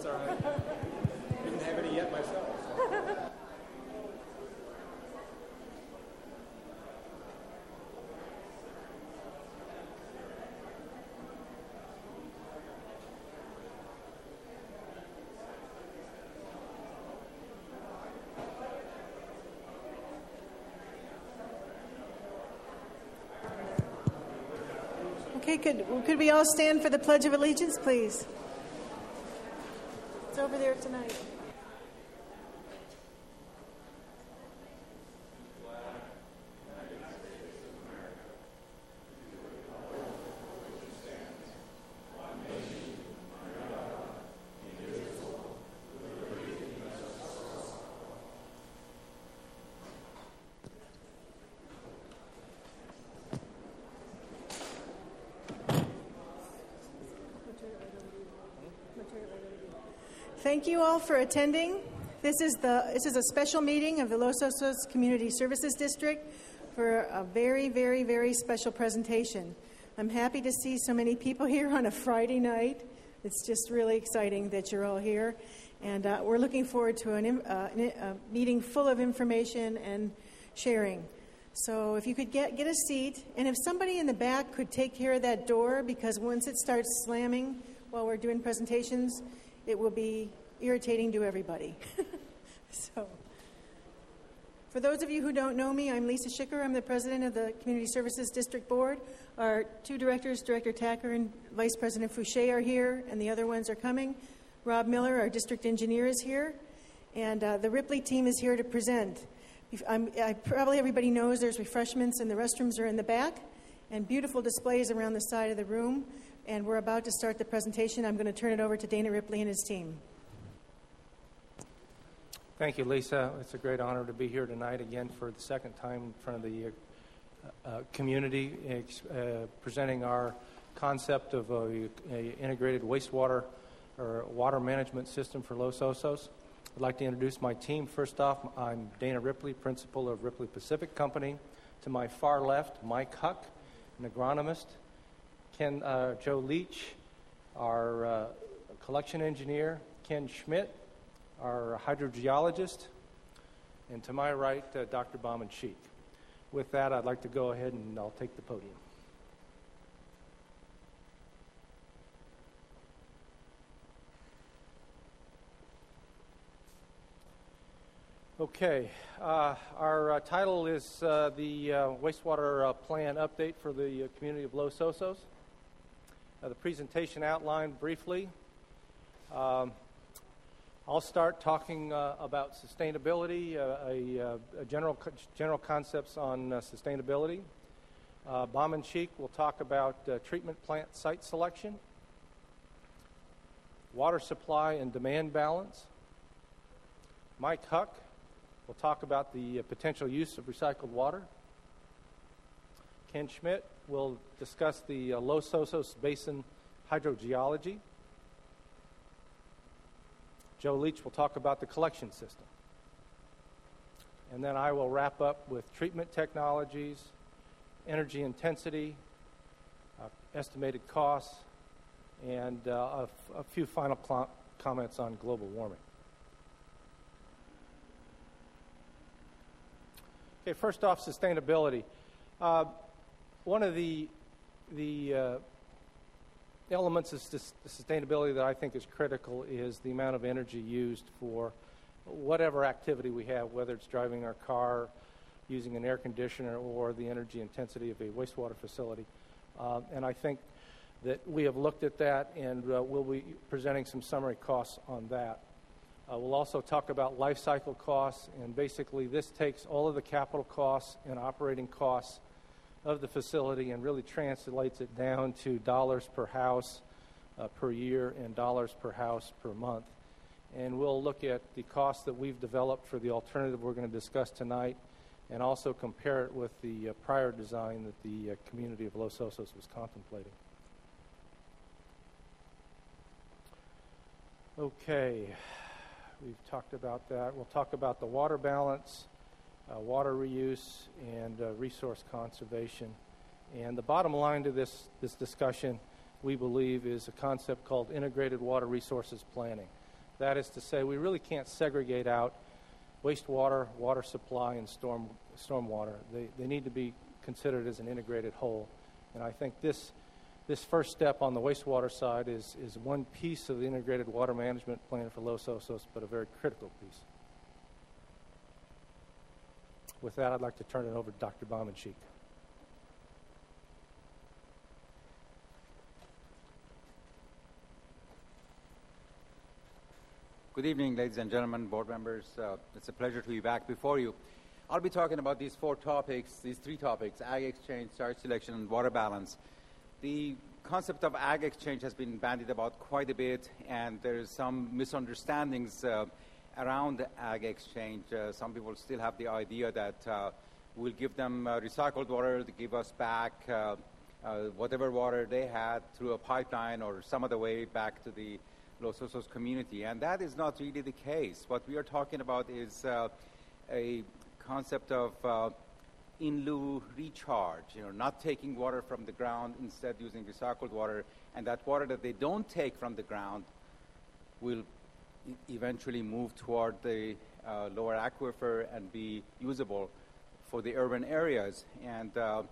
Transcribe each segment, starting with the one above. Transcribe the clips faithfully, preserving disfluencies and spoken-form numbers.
That's all right. Didn't have any yet myself. So. Okay, could, could we all stand for the Pledge of Allegiance, please? It's over there tonight. Thank you all for attending. This is the this is a special meeting of the Los Osos Community Services District for a very, very, very special presentation. I'm happy to see so many people here on a Friday night. It's just really exciting that you're all here. And uh, we're looking forward to an, uh, a meeting full of information and sharing. So if you could get, get a seat, and if somebody in the back could take care of that door, because once it starts slamming while we're doing presentations, it will be irritating to everybody. So, for those of you who don't know me, I'm Lisa Schicker. I'm the president of the Community Services District Board. Our two directors, Director Tacker and Vice President Fouché, are here, and the other ones are coming. Rob Miller, our district engineer, is here, and uh, the Ripley team is here to present. I'm, I, probably everybody knows there's refreshments, and the restrooms are in the back, and beautiful displays around the side of the room. And we're about to start the presentation. I'm going to turn it over to Dana Ripley and his team. Thank you, Lisa. It's a great honor to be here tonight again for the second time in front of the uh, uh, community, uh, presenting our concept of a, a integrated wastewater or water management system for Los Osos. I'd like to introduce my team. First off, I'm Dana Ripley, principal of Ripley Pacific Company. To my far left, Mike Huck, an agronomist. Ken, uh, Joe Leach, our uh, collection engineer, Ken Schmidt, our hydrogeologist, and to my right, uh, Doctor Bauman Sheik. With that, I'd like to go ahead and I'll take the podium. Okay, uh, our uh, title is uh, the uh, wastewater uh, plan update for the uh, community of Los Osos. Uh, the presentation outlined briefly. Um, I'll start talking uh, about sustainability, uh, a, a general general concepts on uh, sustainability. Uh, Bauman Sheik will talk about uh, treatment plant site selection, water supply and demand balance. Mike Huck will talk about the uh, potential use of recycled water. Ken Schmidt will discuss the uh, Los Osos Basin hydrogeology. Joe Leach will talk about the collection system. And then I will wrap up with treatment technologies, energy intensity, uh, estimated costs, and uh, a, f- a few final cl- comments on global warming. Okay, first off, sustainability. Uh, one of the the uh, elements of sustainability that I think is critical is the amount of energy used for whatever activity we have, whether it's driving our car, using an air conditioner, or the energy intensity of a wastewater facility. Uh, and I think that we have looked at that, and uh, we'll be presenting some summary costs on that. Uh, we'll also talk about life cycle costs, and basically this takes all of the capital costs and operating costs of the facility and really translates it down to dollars per house uh, per year and dollars per house per month. And we'll look at the costs that we've developed for the alternative we're going to discuss tonight, and also compare it with the uh, prior design that the uh, community of Los Osos was contemplating. Okay, we've talked about that. We'll talk about the water balance, uh, water reuse, and uh, resource conservation. And the bottom line to this, this discussion, we believe, is a concept called integrated water resources planning. That is to say, we really can't segregate out wastewater, water supply, and storm stormwater. They, they need to be considered as an integrated whole. And I think this this first step on the wastewater side is, is one piece of the integrated water management plan for Los Osos, but a very critical piece. With that, I'd like to turn it over to Doctor Baumanschik. Good evening, ladies and gentlemen, board members. Uh, it's a pleasure to be back before you. I'll be talking about these four topics, these three topics, ag exchange, site selection, and water balance. The concept of ag exchange has been bandied about quite a bit, and there's some misunderstandings uh, around the ag exchange. Uh, some people still have the idea that uh, we'll give them uh, recycled water to give us back uh, uh, whatever water they had through a pipeline or some other way back to the Los Osos community, and that is not really the case. What we are talking about is uh, a concept of uh, in lieu recharge, you know, not taking water from the ground, instead using recycled water, and that water that they don't take from the ground will e- eventually move toward the uh, lower aquifer and be usable for the urban areas. And, uh,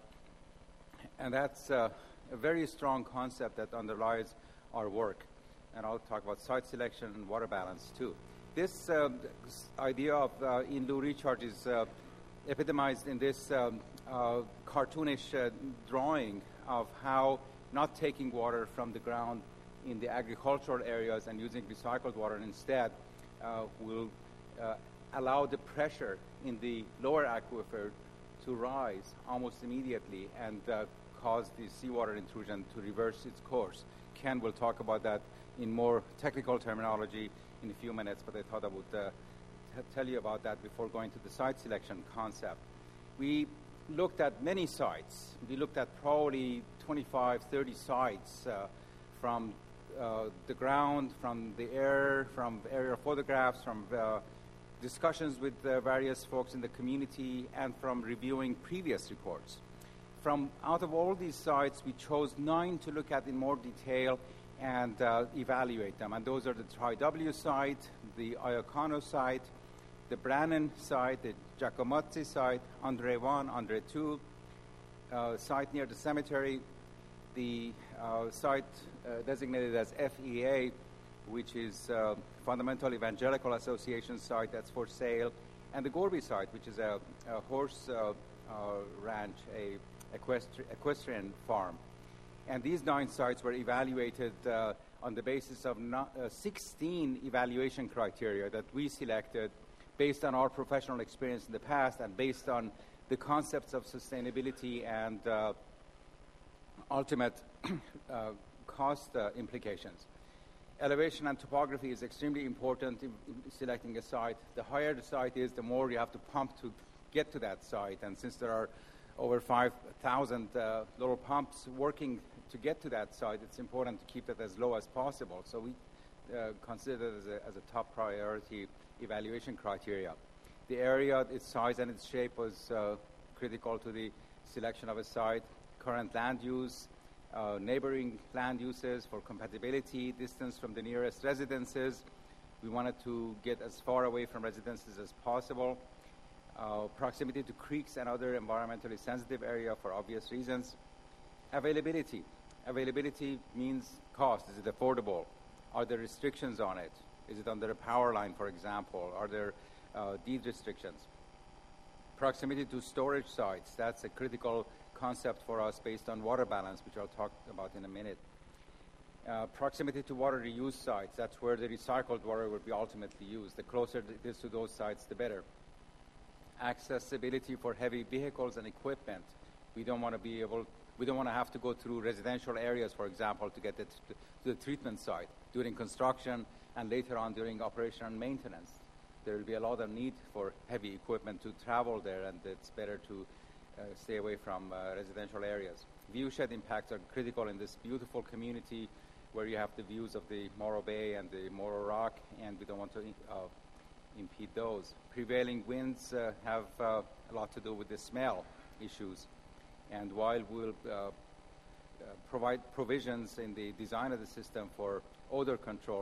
and that's uh, a very strong concept that underlies our work. And I'll talk about site selection and water balance too. This uh, idea of uh, in lieu recharge is uh, epitomized in this um, uh, cartoonish uh, drawing of how not taking water from the ground in the agricultural areas and using recycled water instead uh, will uh, allow the pressure in the lower aquifer to rise almost immediately and uh, cause the seawater intrusion to reverse its course. Ken will talk about that in more technical terminology in a few minutes, but I thought I would uh, t- tell you about that before going to the site selection concept. We looked at many sites. We looked at probably twenty-five, thirty sites uh, from uh, the ground, from the air, from aerial photographs, from uh, discussions with uh, various folks in the community, and from reviewing previous reports. From out of all these sites, we chose nine to look at in more detail and uh, evaluate them. And those are the Tri-W site, the Iocano site, the Brannan site, the Giacomozzi site, Andre one, Andre two, uh, site near the cemetery, the uh, site uh, designated as F E A, which is uh, Fundamental Evangelical Association site that's for sale, and the Gorby site, which is a, a horse uh, uh, ranch, a equestri- equestrian farm. And these nine sites were evaluated uh, on the basis of not, uh, sixteen evaluation criteria that we selected based on our professional experience in the past and based on the concepts of sustainability and uh, ultimate uh, cost uh, implications. Elevation and topography is extremely important in, in selecting a site. The higher the site is, the more you have to pump to get to that site. And since there are over five thousand uh, little pumps working to get to that site, it's important to keep that as low as possible. So we uh, consider it as a, as a top priority evaluation criteria. The area, its size and its shape was uh, critical to the selection of a site. Current land use, uh, neighboring land uses for compatibility, distance from the nearest residences. We wanted to get as far away from residences as possible. Uh, proximity to creeks and other environmentally sensitive area for obvious reasons. Availability. Availability means cost. Is it affordable? Are there restrictions on it? Is it under a power line, for example? Are there uh, deed restrictions? Proximity to storage sites. That's a critical concept for us based on water balance, which I'll talk about in a minute. Uh, proximity to water reuse sites. That's where the recycled water will be ultimately used. The closer it is to those sites, the better. Accessibility for heavy vehicles and equipment. We don't want to be able, we don't want to have to go through residential areas, for example, to get it to the treatment site during construction and later on during operation and maintenance. There will be a lot of need for heavy equipment to travel there, and it's better to uh, stay away from uh, residential areas. Viewshed impacts are critical in this beautiful community where you have the views of the Morro Bay and the Morro Rock, and we don't want to uh, impede those. Prevailing winds uh, have uh, a lot to do with the smell issues. And while we'll uh, uh, provide provisions in the design of the system for odor control,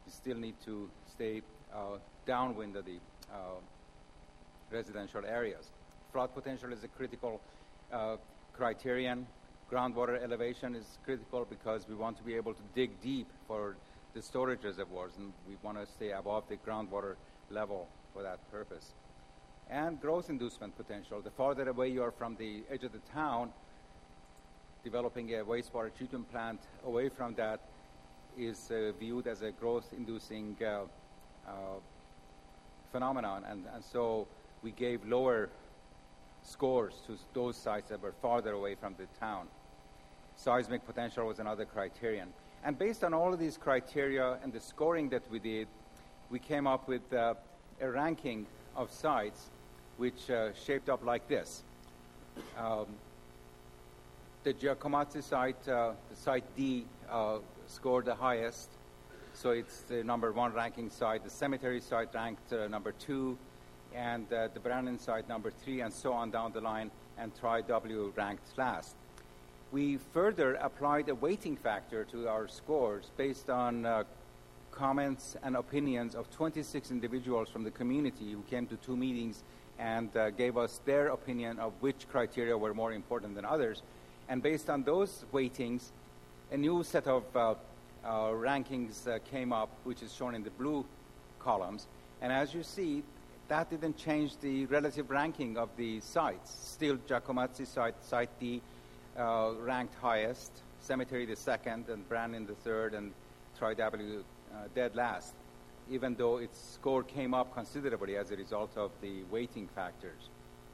you still need to stay uh, downwind of the uh, residential areas. Flood potential is a critical uh, criterion. Groundwater elevation is critical because we want to be able to dig deep for the storage reservoirs, and we want to stay above the groundwater level for that purpose. And growth inducement potential. The farther away you are from the edge of the town, developing a wastewater treatment plant away from that is uh, viewed as a growth-inducing uh, uh, phenomenon, and, and so we gave lower scores to those sites that were farther away from the town. Seismic potential was another criterion. And based on all of these criteria and the scoring that we did, we came up with uh, a ranking of sites which uh, shaped up like this. Um, the Giacomeazzi site, uh, the site D, uh, scored the highest, so it's the number one ranking site. The cemetery site ranked uh, number two, and uh, the Brannan site number three, and so on down the line, and Tri-W ranked last. We further applied a weighting factor to our scores based on uh, comments and opinions of twenty-six individuals from the community who came to two meetings and uh, gave us their opinion of which criteria were more important than others. And based on those weightings, a new set of uh, uh, rankings uh, came up, which is shown in the blue columns. And as you see, that didn't change the relative ranking of the sites. Still, Giacomeazzi site, site D, uh, ranked highest, Cemetery the second, and Brannan the third, and Tri-W uh, dead last, even though its score came up considerably as a result of the weighting factors.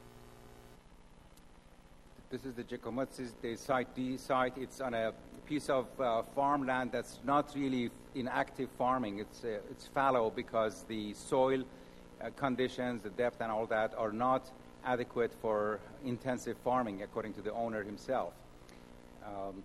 This is the Giacomeazzi, the site D site. It's on a piece of uh, farmland that's not really in active farming. It's, uh, it's fallow because the soil uh, conditions, the depth and all that are not adequate for intensive farming, according to the owner himself. Um,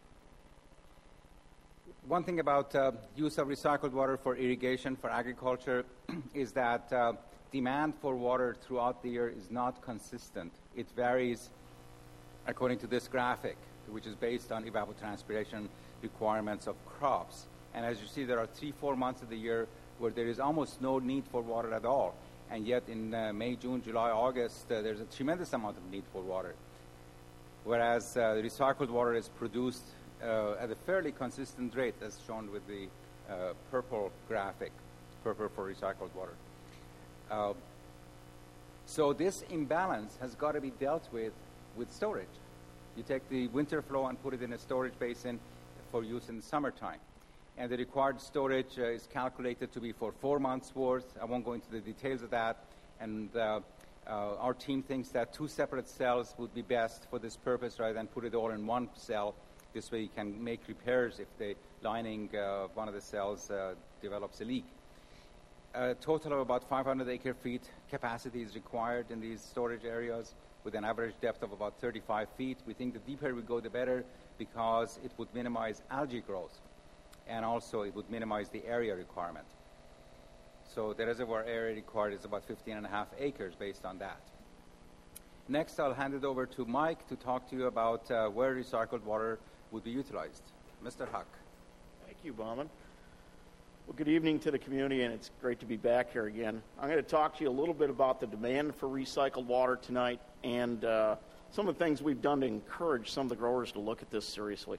one thing about uh, use of recycled water for irrigation, for agriculture, is that uh, demand for water throughout the year is not consistent. It varies according to this graphic, which is based on evapotranspiration requirements of crops. And as you see, there are three, four months of the year where there is almost no need for water at all. And yet in uh, May, June, July, August, uh, there's a tremendous amount of need for water. Whereas uh, the recycled water is produced uh, at a fairly consistent rate, as shown with the uh, purple graphic, purple for recycled water. Uh, so this imbalance has got to be dealt with with storage. You take the winter flow and put it in a storage basin for use in the summertime. And the required storage uh, is calculated to be for four months' worth. I won't go into the details of that. And uh, uh, our team thinks that two separate cells would be best for this purpose rather than put it all in one cell. This way you can make repairs if the lining uh, of one of the cells uh, develops a leak. A total of about five hundred acre feet capacity is required in these storage areas with an average depth of about thirty-five feet. We think the deeper we go, the better, because it would minimize algae growth, and also it would minimize the area requirement. So the reservoir area required is about fifteen and a half acres based on that. Next, I'll hand it over to Mike to talk to you about uh, where recycled water would be utilized. Mister Huck. Thank you, Bauman. Well, good evening to the community, and it's great to be back here again. I'm going to talk to you a little bit about the demand for recycled water tonight and uh, some of the things we've done to encourage some of the growers to look at this seriously.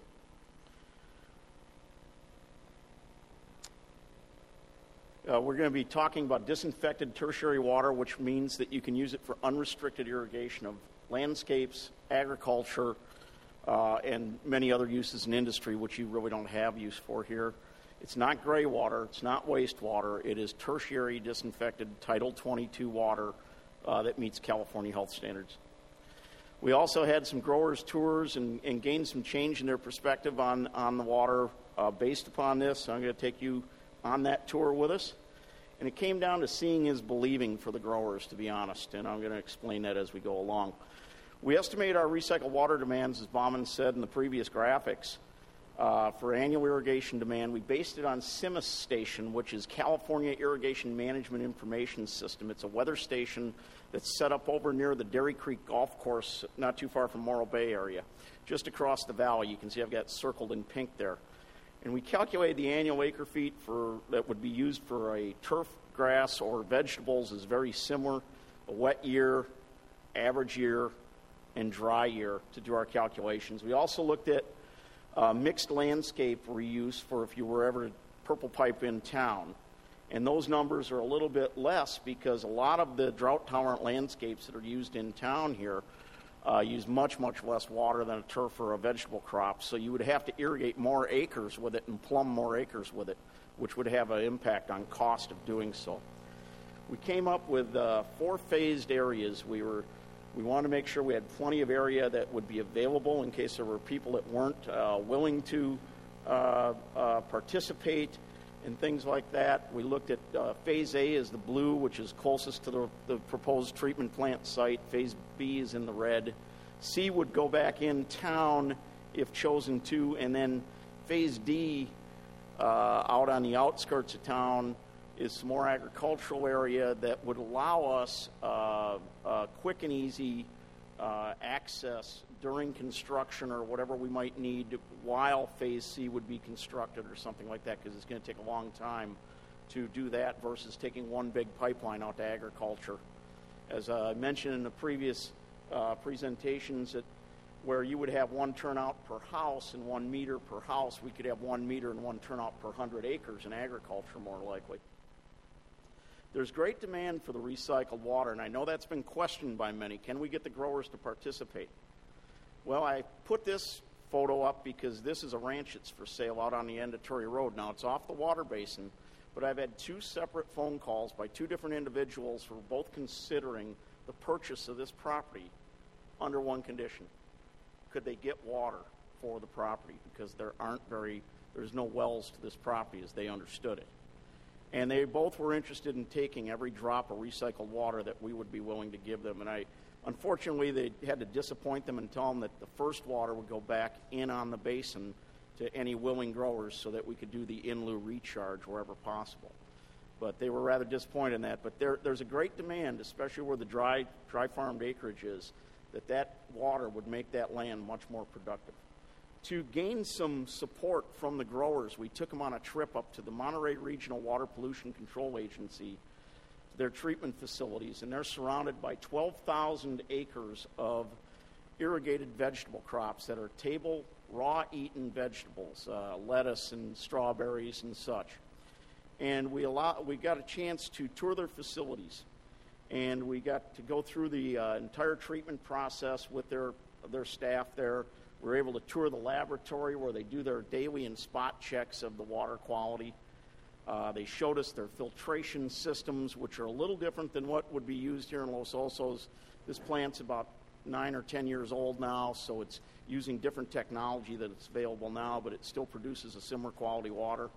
Uh, we're going to be talking about disinfected tertiary water, which means that you can use it for unrestricted irrigation of landscapes, agriculture, uh, and many other uses in industry, which you really don't have use for here. It's not gray water. It's not wastewater. It is tertiary disinfected Title twenty-two water uh, that meets California health standards. We also had some growers' tours and, and gained some change in their perspective on, on the water uh, based upon this. So I'm going to take you on that tour with us. And it came down to seeing is believing for the growers, to be honest, and I'm going to explain that as we go along. We estimate our recycled water demands, as Bauman said in the previous graphics, uh, for annual irrigation demand. We based it on CIMAS Station, which is California Irrigation Management Information System. It's a weather station that's set up over near the Dairy Creek Golf Course, not too far from Morro Bay area, just across the valley. You can see I've got circled in pink there. And we calculated the annual acre feet for that would be used for a turf grass or vegetables is very similar, a wet year, average year, and dry year to do our calculations. We also looked at uh, mixed landscape reuse for if you were ever to purple pipe in town. And those numbers are a little bit less because a lot of the drought-tolerant landscapes that are used in town here uh, use much, much less water than a turf or a vegetable crop. So you would have to irrigate more acres with it and plumb more acres with it, which would have an impact on cost of doing so. We came up with uh, four phased areas. We were we wanted to make sure we had plenty of area that would be available in case there were people that weren't uh, willing to uh, uh, participate and things like that. We looked at uh, Phase A is the blue, which is closest to the, the proposed treatment plant site. Phase B is in the red. C would go back in town if chosen to, and then Phase D uh, out on the outskirts of town is some more agricultural area that would allow us uh, uh, quick and easy uh, access during construction or whatever we might need while Phase C would be constructed or something like that, because it's going to take a long time to do that versus taking one big pipeline out to agriculture. As uh, I mentioned in the previous uh, presentations, that where you would have one turnout per house and one meter per house, we could have one meter and one turnout per one hundred acres in agriculture more likely. There's great demand for the recycled water, and I know that's been questioned by many. Can we get the growers to participate? Well, I put this photo up because this is a ranch that's for sale out on the end of Torrey Road. Now, it's off the water basin, but I've had two separate phone calls by two different individuals who are both considering the purchase of this property under one condition. Could they get water for the property? Because there aren't very, there's no wells to this property as they understood it. And they both were interested in taking every drop of recycled water that we would be willing to give them. And I, unfortunately, they had to disappoint them and tell them that the first water would go back in on the basin to any willing growers so that we could do the in-lieu recharge wherever possible. But they were rather disappointed in that. But there, there's a great demand, especially where the dry, dry farmed acreage is, that that water would make that land much more productive. To gain some support from the growers, we took them on a trip up to the Monterey Regional Water Pollution Control Agency, to their treatment facilities, and they're surrounded by twelve thousand acres of irrigated vegetable crops that are table, raw-eaten vegetables, uh, lettuce and strawberries and such. And we, allow, we got a chance to tour their facilities, and we got to go through the uh, entire treatment process with their, their staff there. We were able to tour the laboratory where they do their daily and spot checks of the water quality. Uh, they showed us their filtration systems, which are a little different than what would be used here in Los Osos. This plant's about nine or ten years old now, so it's using different technology that is available now, but it still produces a similar quality water.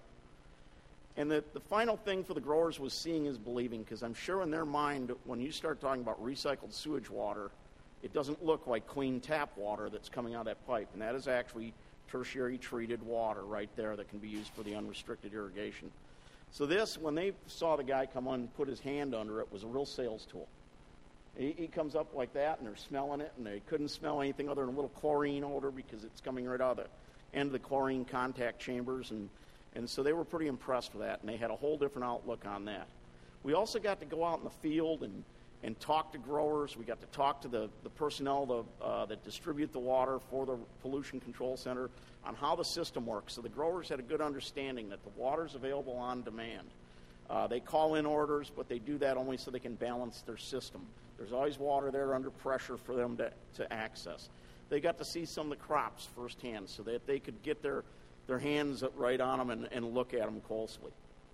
And the, the final thing for the growers was seeing is believing, because I'm sure in their mind, when you start talking about recycled sewage water, it doesn't look like clean tap water that's coming out of that pipe, and that is actually tertiary treated water right there that can be used for the unrestricted irrigation. So this, when they saw the guy come on and put his hand under it, was a real sales tool. He, he comes up like that, and they're smelling it, and they couldn't smell anything other than a little chlorine odor because it's coming right out of the end of the chlorine contact chambers, and, and so they were pretty impressed with that, and they had a whole different outlook on that. We also got to go out in the field and and talk to growers. We got to talk to the, the personnel the, uh, that distribute the water for the Pollution Control Center on how the system works. So the growers had a good understanding that the water's available on demand. Uh, they call in orders, but they do that only so they can balance their system. There's always water there under pressure for them to, to access. They got to see some of the crops firsthand so that they could get their, their hands right on them and, and look at them closely.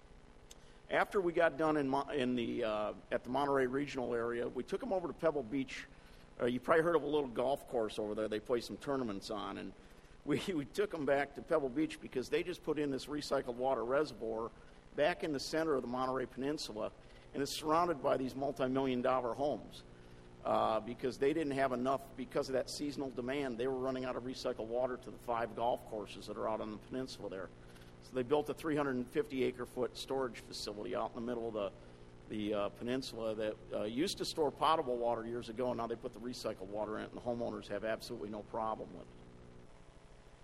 After we got done in, in the, uh, at the Monterey Regional area, we took them over to Pebble Beach. Uh, you probably heard of a little golf course over there they play some tournaments on. And we, we took them back to Pebble Beach because they just put in this recycled water reservoir back in the center of the Monterey Peninsula, and it's surrounded by these multi-million dollar homes uh, because they didn't have enough, because of that seasonal demand, they were running out of recycled water to the five golf courses that are out on the peninsula there. So they built a three hundred fifty acre foot storage facility out in the middle of the, the uh, peninsula that uh, used to store potable water years ago, and now they put the recycled water in it, and the homeowners have absolutely no problem with it.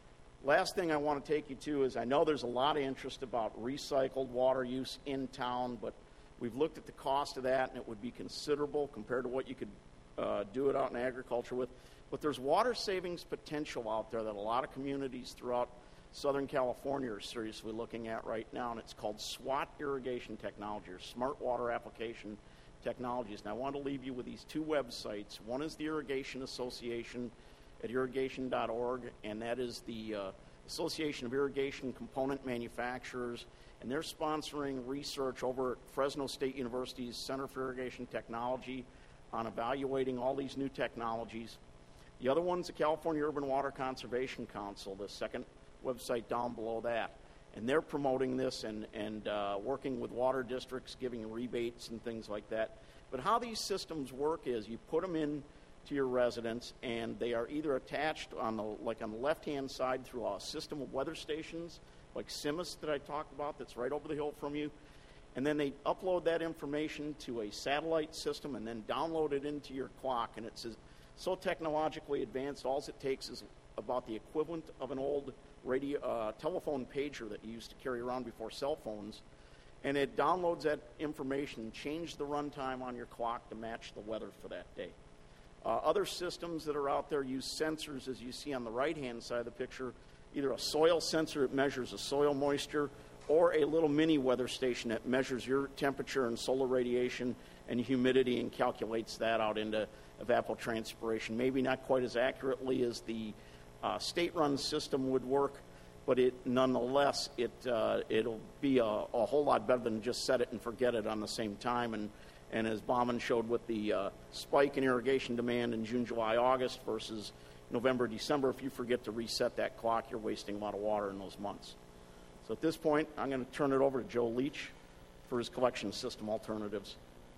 Last thing I want to take you to is I know there's a lot of interest about recycled water use in town, but we've looked at the cost of that, and it would be considerable compared to what you could uh, do it out in agriculture with. But there's water savings potential out there that a lot of communities throughout Southern California are seriously looking at right now, and it's called SWAT irrigation technology, or Smart Water Application Technologies. And I want to leave you with these two websites. One is the Irrigation Association at irrigation dot org, and that is the uh, Association of Irrigation Component Manufacturers, and they're sponsoring research over at Fresno State University's Center for Irrigation Technology on evaluating all these new technologies. The other one's the California Urban Water Conservation Council, the second website down below that, and they're promoting this and, and uh, working with water districts, giving rebates and things like that. But how these systems work is you put them in to your residence, and they are either attached on the like on the left-hand side through a system of weather stations, like Simis that I talked about, that's right over the hill from you, and then they upload that information to a satellite system and then download it into your clock, and it's so technologically advanced. All it takes is about the equivalent of an old radio uh, telephone pager that you used to carry around before cell phones, and it downloads that information, change the runtime on your clock to match the weather for that day. Uh, other systems that are out there use sensors, as you see on the right-hand side of the picture, either a soil sensor that measures the soil moisture, or a little mini weather station that measures your temperature and solar radiation and humidity and calculates that out into evapotranspiration. Maybe not quite as accurately as the uh, state-run system would work, but it nonetheless, it, uh, it'll be a, a whole lot better than just set it and forget it on the same time. And And as Bauman showed with the uh, spike in irrigation demand in June, July, August versus November, December, if you forget to reset that clock, you're wasting a lot of water in those months. So at this point, I'm going to turn it over to Joe Leach for his collection system alternatives.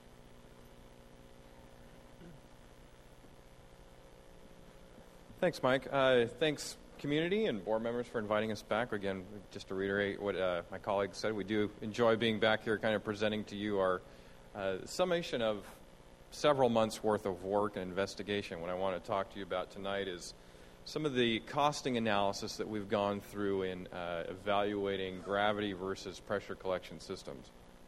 Thanks, Mike. Uh, thanks, community and board members, for inviting us back. Again, just to reiterate what uh, my colleagues said, we do enjoy being back here kind of presenting to you our Uh, summation of several months' worth of work and investigation. What I want to talk to you about tonight is some of the costing analysis that we've gone through in uh, evaluating gravity versus pressure collection systems.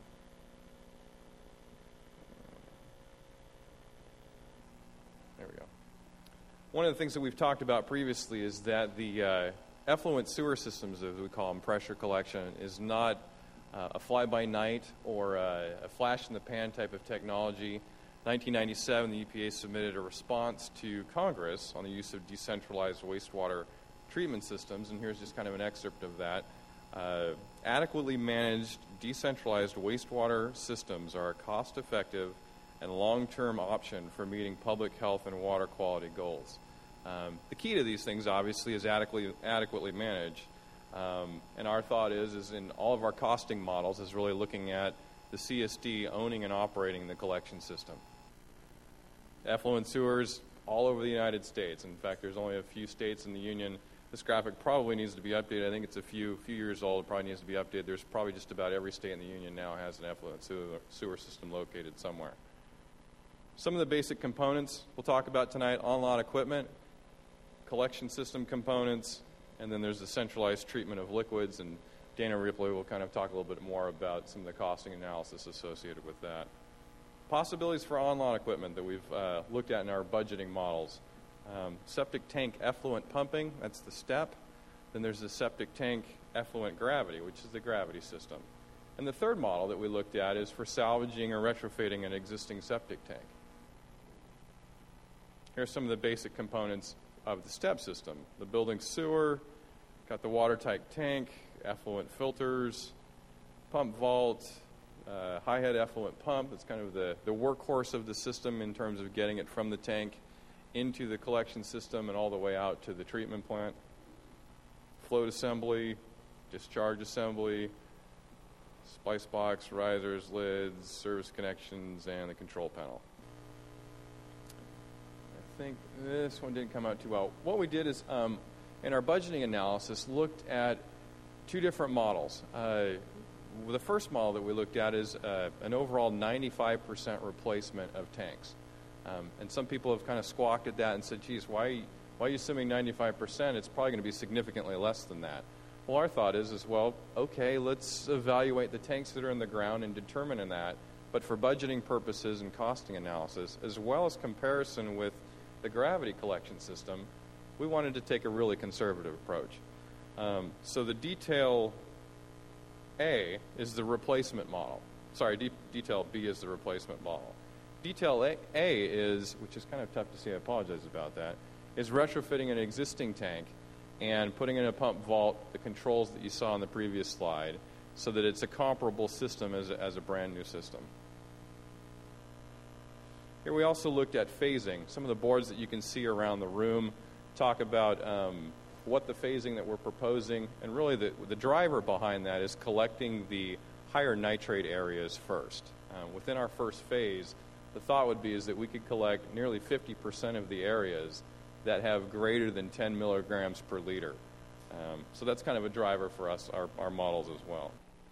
There we go. One of the things that we've talked about previously is that the uh, effluent sewer systems, as we call them, pressure collection, is not Uh, a fly-by-night or uh, a flash-in-the-pan type of technology. nineteen ninety-seven, the E P A submitted a response to Congress on the use of decentralized wastewater treatment systems, and here's just kind of an excerpt of that. Uh, adequately managed decentralized wastewater systems are a cost-effective and long-term option for meeting public health and water quality goals. Um, the key to these things, obviously, is adequately, adequately managed. Um, and our thought is, is in all of our costing models is really looking at the C S D owning and operating the collection system. Effluent sewers all over the United States. In fact, there's only a few states in the union. This graphic probably needs to be updated. I think it's a few few years old. It probably needs to be updated. There's probably just about every state in the union now has an effluent sewer, sewer system located somewhere. Some of the basic components we'll talk about tonight: on-lot equipment, collection system components, and then there's the centralized treatment of liquids, and Dana Ripley will kind of talk a little bit more about some of the costing analysis associated with that. Possibilities for on-lot equipment that we've uh, looked at in our budgeting models. Um, septic tank effluent pumping, that's the STEP. Then there's the septic tank effluent gravity, which is the gravity system. And the third model that we looked at is for salvaging or retrofitting an existing septic tank. Here's some of the basic components of the STEP system. The building sewer, got the watertight tank, effluent filters, pump vault, uh, high head effluent pump. That's kind of the, the workhorse of the system in terms of getting it from the tank into the collection system and all the way out to the treatment plant. Float assembly, discharge assembly, splice box, risers, lids, service connections, and the control panel. I think this one didn't come out too well. What we did is, um, in our budgeting analysis, looked at two different models. Uh, the first model that we looked at is uh, an overall ninety-five percent replacement of tanks. Um, and some people have kind of squawked at that and said, geez, why, Why are you assuming ninety-five percent? It's probably going to be significantly less than that. Well, our thought is, is, well, okay, let's evaluate the tanks that are in the ground and determine that. But for budgeting purposes and costing analysis, as well as comparison with the gravity collection system, we wanted to take a really conservative approach. Um, so the detail A is the replacement model. Sorry, de- detail B is the replacement model. Detail A, A is, which is kind of tough to see, I apologize about that, is retrofitting an existing tank and putting in a pump vault, the controls that you saw on the previous slide, so that it's a comparable system as a, as a brand new system. Here we also looked at phasing. Some of the boards that you can see around the room talk about um, what the phasing that we're proposing, and really the, the driver behind that is collecting the higher nitrate areas first. Uh, within our first phase, the thought would be is that we could collect nearly fifty percent of the areas that have greater than ten milligrams per liter. Um, so that's kind of a driver for us, our, our models as well.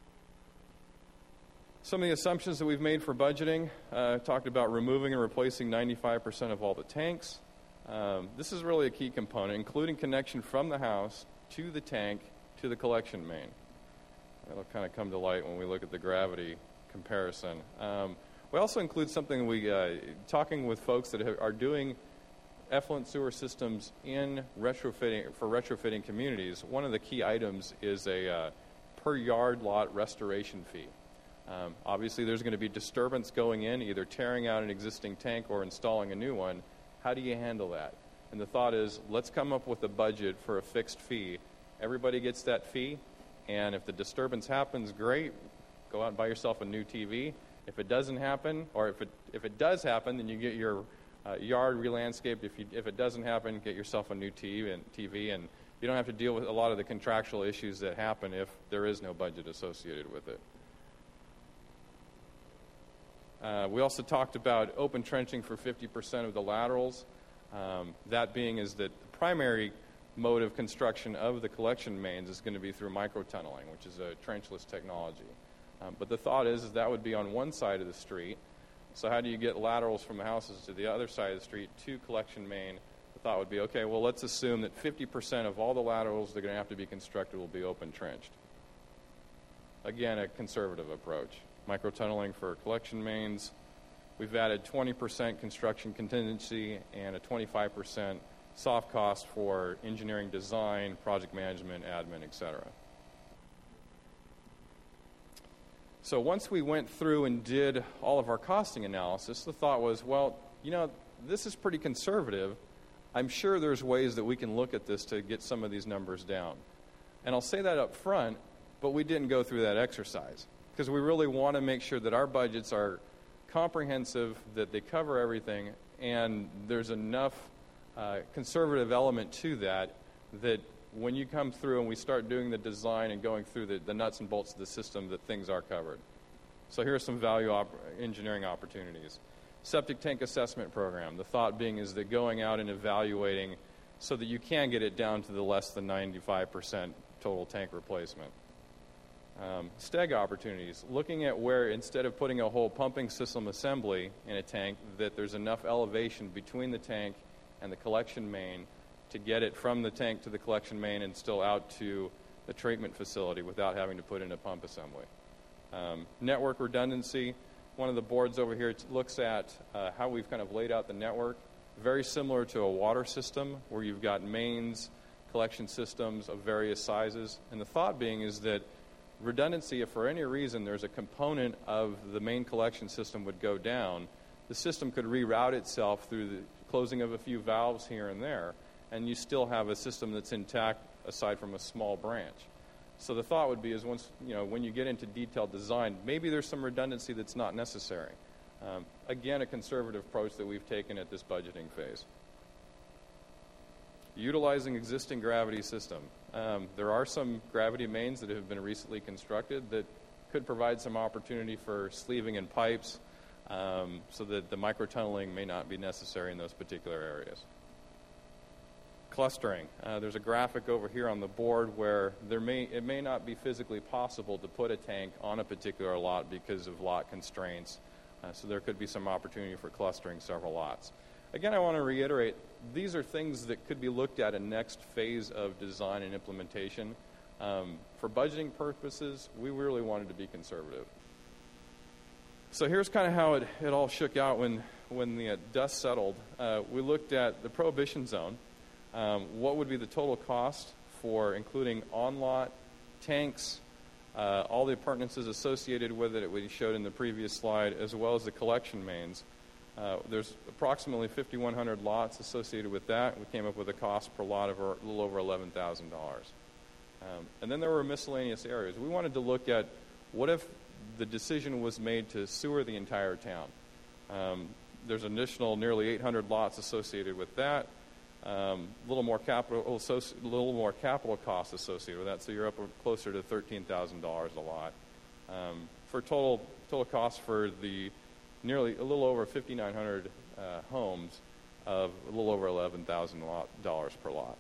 Some of the assumptions that we've made for budgeting, uh, talked about removing and replacing ninety-five percent of all the tanks. Um, this is really a key component, including connection from the house to the tank to the collection main. That'll kind of come to light when we look at the gravity comparison. Um, we also include something we, uh, talking with folks that have, are doing effluent sewer systems in retrofitting, for retrofitting communities. One of the key items is a uh, per yard lot restoration fee. Um, obviously, there's going to be disturbance going in, either tearing out an existing tank or installing a new one. How do you handle that? And the thought is, let's come up with a budget for a fixed fee. Everybody gets that fee, and if the disturbance happens, great. Go out and buy yourself a new T V. If it doesn't happen, or if it if it does happen, then you get your uh, yard re-landscaped. If you if it doesn't happen, get yourself a new T V and T V, and you don't have to deal with a lot of the contractual issues that happen if there is no budget associated with it. Uh, we also talked about open trenching for fifty percent of the laterals. Um, that being is that the primary mode of construction of the collection mains is going to be through microtunneling, which is a trenchless technology. Um, but the thought is, is that would be on one side of the street. So how do you get laterals from the houses to the other side of the street to collection main? The thought would be, okay, well, let's assume that fifty percent of all the laterals that are going to have to be constructed will be open trenched. Again, a conservative approach. Microtunneling for collection mains. We've added twenty percent construction contingency and a twenty-five percent soft cost for engineering design, project management, admin, et cetera. So once we went through and did all of our costing analysis, the thought was, well, you know, this is pretty conservative. I'm sure there's ways that we can look at this to get some of these numbers down. And I'll say that up front, but we didn't go through that exercise, because we really want to make sure that our budgets are comprehensive, that they cover everything, and there's enough uh, conservative element to that that when you come through and we start doing the design and going through the, the nuts and bolts of the system, that things are covered. So here are some value op- engineering opportunities. Septic tank assessment program. The thought being is that going out and evaluating so that you can get it down to the less than ninety-five percent total tank replacement. Um, STEG opportunities, looking at where instead of putting a whole pumping system assembly in a tank, that there's enough elevation between the tank and the collection main to get it from the tank to the collection main and still out to the treatment facility without having to put in a pump assembly. Um, network redundancy, one of the boards over here t- looks at uh, how we've kind of laid out the network, very similar to a water system where you've got mains, collection systems of various sizes, and the thought being is that redundancy, if for any reason there's a component of the main collection system would go down, the system could reroute itself through the closing of a few valves here and there, and you still have a system that's intact aside from a small branch. So the thought would be is once, you know, when you get into detailed design, maybe there's some redundancy that's not necessary. Um, again, a conservative approach that we've taken at this budgeting phase. Utilizing existing gravity system. Um, there are some gravity mains that have been recently constructed that could provide some opportunity for sleeving in pipes um, so that the microtunneling may not be necessary in those particular areas. Clustering. Uh, there's a graphic over here on the board where there may it may not be physically possible to put a tank on a particular lot because of lot constraints. Uh, so there could be some opportunity for clustering several lots. again, I want to reiterate, these are things that could be looked at in next phase of design and implementation. Um, for budgeting purposes, we really wanted to be conservative. So here's kind of how it, it all shook out when, when the uh, dust settled. Uh, we looked at the prohibition zone. Um, what would be the total cost for including on-lot, tanks, uh, all the appurtenances associated with it that we showed in the previous slide, as well as the collection mains. Uh, there's approximately fifty-one hundred lots associated with that. We came up with a cost per lot of a little over eleven thousand dollars. Um, and then there were miscellaneous areas. We wanted to look at what if the decision was made to sewer the entire town. Um, there's an additional nearly eight hundred lots associated with that. Um, a little more capital, a little more capital costs associated with that. So you're up closer to thirteen thousand dollars a lot. Um, for total total cost for the nearly a little over fifty-nine hundred uh, homes of a little over eleven thousand dollars per lot.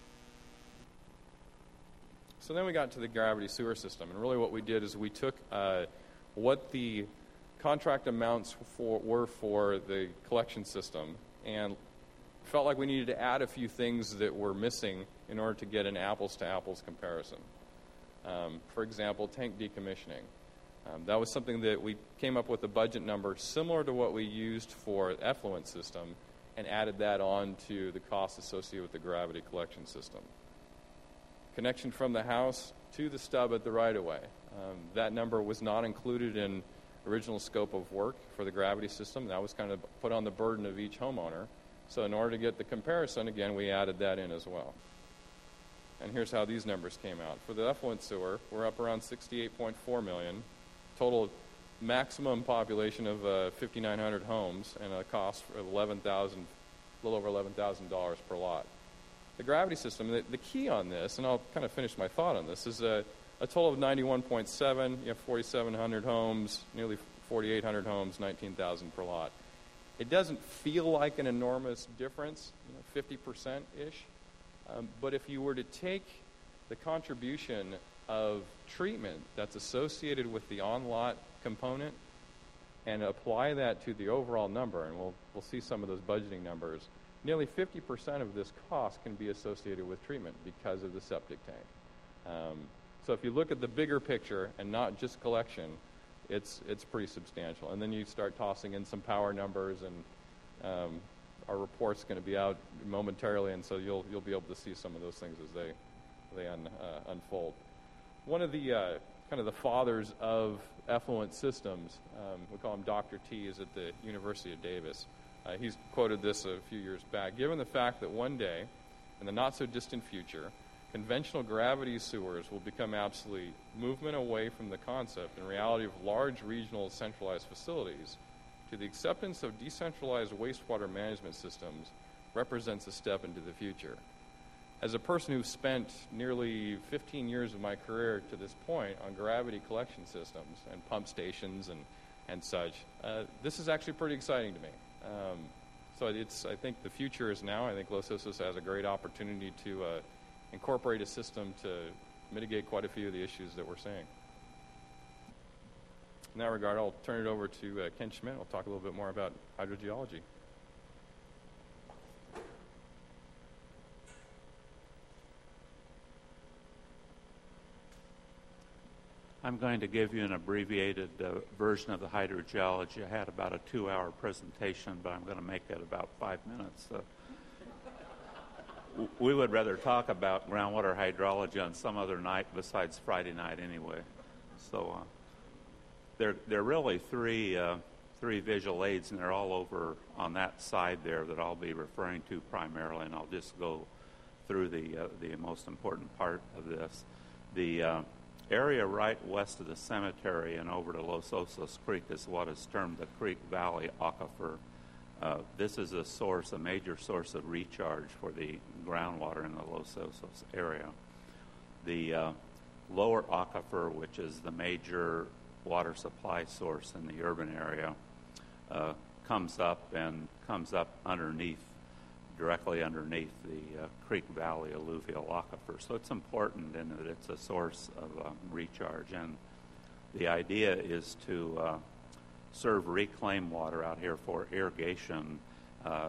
So then we got to the gravity sewer system, and really what we did is we took uh, what the contract amounts for, were for the collection system and felt like we needed to add a few things that were missing in order to get an apples-to-apples comparison. Um, for example, tank decommissioning. Um, that was something that we came up with a budget number similar to what we used for the effluent system and added that on to the costs associated with the gravity collection system. Connection from the house to the stub at the right-of-way. Um, that number was not included in original scope of work for the gravity system. That was kind of put on the burden of each homeowner. So in order to get the comparison, again, we added that in as well. And here's how these numbers came out. For the effluent sewer, we're up around sixty-eight point four million, total maximum population of uh, fifty-nine hundred homes, and a cost of eleven thousand, a little over eleven thousand dollars per lot. The gravity system, the, the key on this, and I'll kind of finish my thought on this, is a, a total of ninety-one point seven. You have forty-seven hundred homes, nearly forty-eight hundred homes, nineteen thousand per lot. It doesn't feel like an enormous difference, you know, fifty percent-ish. Um, but if you were to take the contribution of treatment that's associated with the on-lot component and apply that to the overall number, and we'll, we'll see some of those budgeting numbers, nearly fifty percent of this cost can be associated with treatment because of the septic tank. Um, so if you look at the bigger picture and not just collection, it's it's pretty substantial. And then you start tossing in some power numbers, and um, our report's going to be out momentarily, and so you'll you'll be able to see some of those things as they they un, uh, unfold. One of the uh, kind of the fathers of effluent systems, um, we call him Doctor T, is at the University of Davis. Uh, he's quoted this a few years back. Given the fact that one day, in the not-so-distant future, conventional gravity sewers will become obsolete, movement away from the concept and reality of large regional centralized facilities to the acceptance of decentralized wastewater management systems represents a step into the future. As a person who's spent nearly fifteen years of my career to this point on gravity collection systems and pump stations and, and such, uh, this is actually pretty exciting to me. Um, so it's, I think the future is now. I think Los Osos has a great opportunity to uh, incorporate a system to mitigate quite a few of the issues that we're seeing. In that regard, I'll turn it over to uh, Ken Schmidt. We'll talk a little bit more about hydrogeology. I'm going to give you an abbreviated uh, version of the hydrogeology. I had about a two-hour presentation, but I'm going to make it about five minutes. Uh, w- we would rather talk about groundwater hydrology on some other night besides Friday night anyway. So uh, there, there are really three, uh, three visual aids, and they're all over on that side there that I'll be referring to primarily, and I'll just go through the, uh, the most important part of this. The uh, area right west of the cemetery and over to Los Osos Creek is what is termed the Creek Valley Aquifer. Uh, this is a source, a major source of recharge for the groundwater in the Los Osos area. The uh, lower aquifer, which is the major water supply source in the urban area, uh, comes up and comes up underneath directly underneath the uh, Creek Valley alluvial aquifer. So it's important in that it's a source of um, recharge. And the idea is to uh, serve reclaimed water out here for irrigation uh,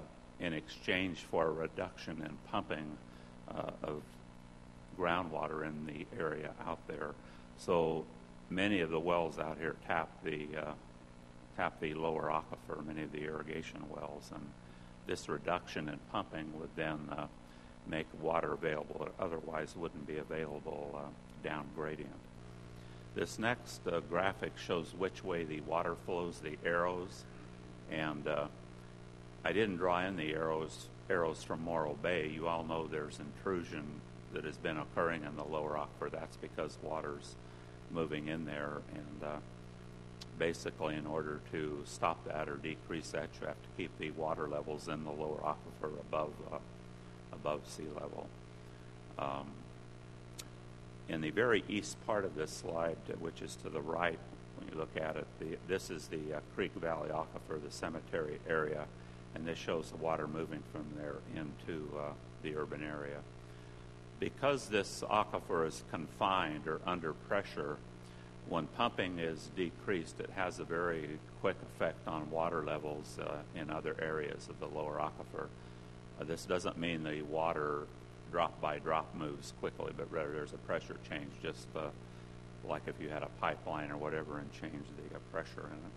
in exchange for a reduction in pumping uh, of groundwater in the area out there. So many of the wells out here tap the uh, tap the lower aquifer, many of the irrigation wells, and this reduction in pumping would then uh, make water available that otherwise wouldn't be available uh, down gradient. This next uh, graphic shows which way the water flows, the arrows, and uh, I didn't draw in the arrows arrows from Morro Bay. You all know there's intrusion that has been occurring in the lower aquifer. That's because water's moving in there, and uh, basically in order to stop that or decrease that, you have to keep the water levels in the lower aquifer above uh, above sea level. Um, in the very east part of this slide, which is to the right, when you look at it, the, this is the uh, Creek Valley Aquifer, the cemetery area, and this shows the water moving from there into uh, the urban area. Because this aquifer is confined or under pressure, when pumping is decreased, it has a very quick effect on water levels uh, in other areas of the lower aquifer. Uh, this doesn't mean the water drop by drop moves quickly, but rather there's a pressure change, just uh, like if you had a pipeline or whatever and change the uh, pressure in it.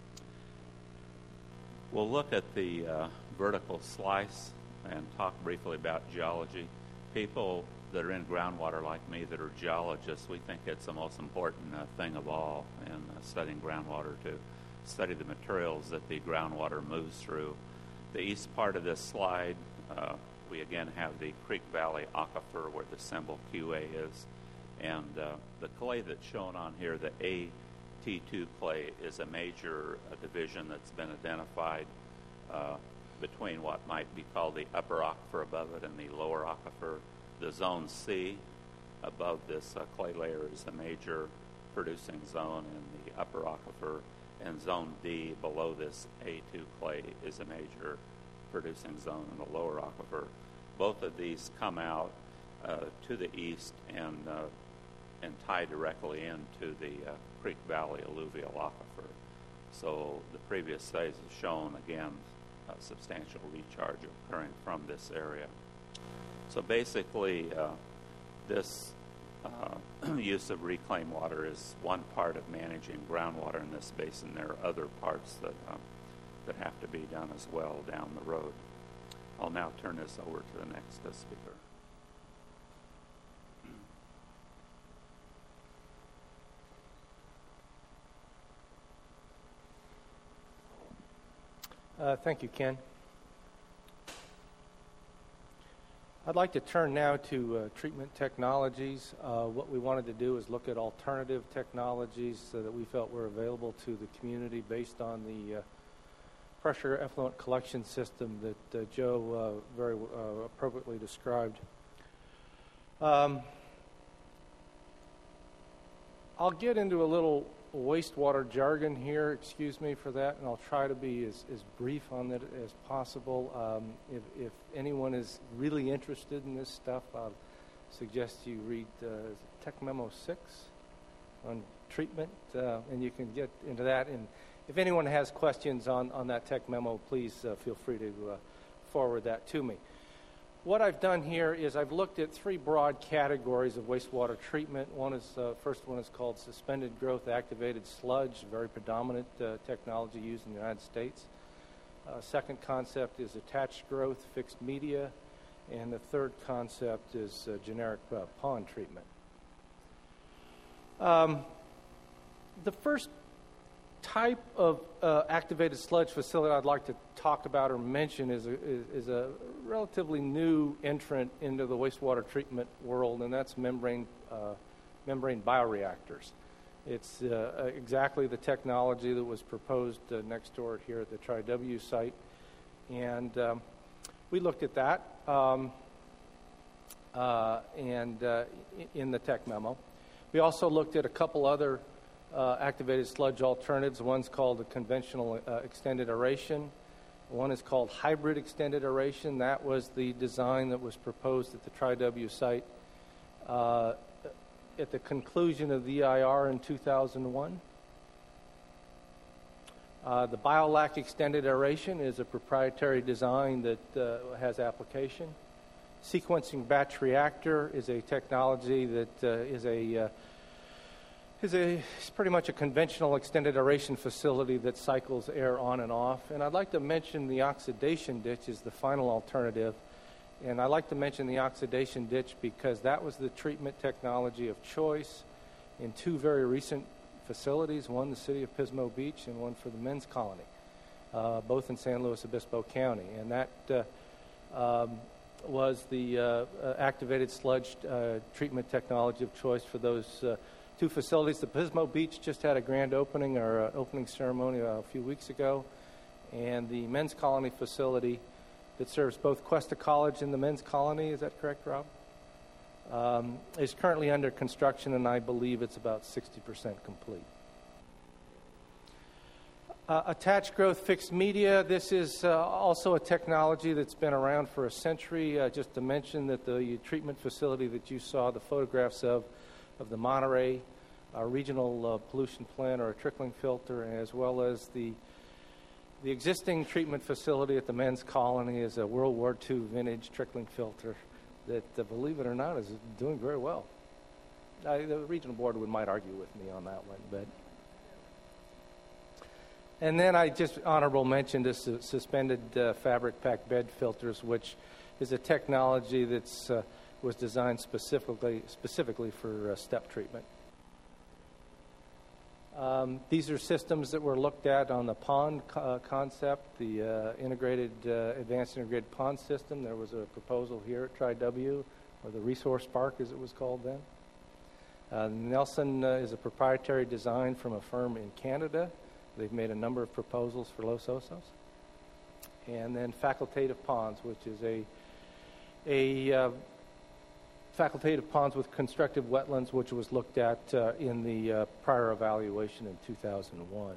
We'll look at the uh, vertical slice and talk briefly about geology. People that are in groundwater like me that are geologists, we think it's the most important uh, thing of all in uh, studying groundwater, to study the materials that the groundwater moves through. The east part of this slide, uh, we again have the Creek Valley Aquifer where the symbol Q A is. And uh, the clay that's shown on here, the A T two clay, is a major uh, division that's been identified uh, between what might be called the upper aquifer above it and the lower aquifer. The zone C above this uh, clay layer is a major producing zone in the upper aquifer, and zone D below this A two clay is a major producing zone in the lower aquifer. Both of these come out uh, to the east and uh, and tie directly into the uh, Creek Valley alluvial aquifer. So the previous studies have shown, again, a substantial recharge occurring from this area. So basically, uh, this uh, use of reclaimed water is one part of managing groundwater in this basin. There are other parts that uh, that have to be done as well down the road. I'll now turn this over to the next uh, speaker. Uh, thank you, Ken. I'd like to turn now to uh, treatment technologies. Uh, what we wanted to do is look at alternative technologies so that we felt were available to the community based on the uh, pressure effluent collection system that uh, Joe uh, very uh, appropriately described. Um, I'll get into a little wastewater jargon here, excuse me for that, and I'll try to be as, as brief on that as possible. Um, if, if anyone is really interested in this stuff, I'll suggest you read uh, Tech Memo six on treatment, uh, and you can get into that. And if anyone has questions on, on that Tech Memo, please uh, feel free to uh, forward that to me. What I've done here is I've looked at three broad categories of wastewater treatment. One is, uh, first one is called suspended growth activated sludge, very predominant uh, technology used in the United States. Uh, second concept is attached growth fixed media, and the third concept is uh, generic uh, pond treatment. Um, the first type of uh, activated sludge facility I'd like to talk about or mention is a, is, is a relatively new entrant into the wastewater treatment world, and that's membrane uh, membrane bioreactors. It's uh, exactly the technology that was proposed uh, next door here at the Tri W site, and um, we looked at that um, uh, and uh, in the Tech Memo. We also looked at a couple other Uh, activated sludge alternatives. One's called a conventional uh, extended aeration. One is called hybrid extended aeration. That was the design that was proposed at the Tri W site uh, at the conclusion of the E I R in two thousand one. Uh, the BioLac extended aeration is a proprietary design that uh, has application. Sequencing batch reactor is a technology that uh, is a uh, is a is pretty much a conventional extended aeration facility that cycles air on and off. And I'd like to mention the oxidation ditch is the final alternative. And I like to mention the oxidation ditch because that was the treatment technology of choice in two very recent facilities, one the city of Pismo Beach and one for the men's colony, uh, both in San Luis Obispo County. And that uh, um, was the uh, uh, activated sludge uh, treatment technology of choice for those uh, two facilities. The Pismo Beach just had a grand opening or uh, opening ceremony uh, a few weeks ago, and the men's colony facility that serves both Cuesta College and the men's colony, is that correct, Rob? Um, is currently under construction, and I believe it's about sixty percent complete. Uh, attached growth fixed media. This is uh, also a technology that's been around for a century. Uh, just to mention that the treatment facility that you saw the photographs of, of the Monterey uh, regional uh, pollution plant or a trickling filter, as well as the the existing treatment facility at the men's colony is a World War Two vintage trickling filter that, uh, believe it or not, is doing very well. Uh, the regional board would might argue with me on that one, but. And then I just honorable mention this uh, suspended uh, fabric pack bed filters, which is a technology that's uh, was designed specifically specifically for uh, step treatment. Um, these are systems that were looked at on the pond co- uh, concept, the uh, integrated, uh, advanced integrated pond system. There was a proposal here at Tri W, or the Resource Park as it was called then. Uh, Nelson uh, is a proprietary design from a firm in Canada. They've made a number of proposals for Los Osos. And then facultative ponds, which is a, a uh, facultative ponds with constructive wetlands, which was looked at uh, in the uh, prior evaluation in two thousand one.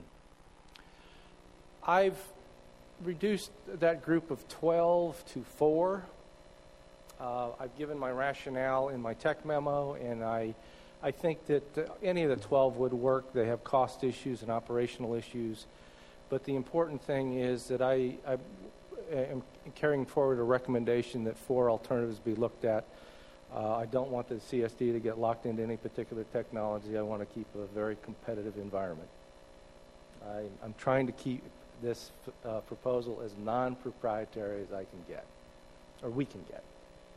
I've reduced that group of twelve to four. Uh, I've given my rationale in my tech memo, and I, I think that uh, any of the twelve would work. They have cost issues and operational issues. But the important thing is that I, I am carrying forward a recommendation that four alternatives be looked at. Uh, I don't want the C S D to get locked into any particular technology. I want to keep a very competitive environment. I, I'm trying to keep this uh, proposal as non-proprietary as I can get, or we can get.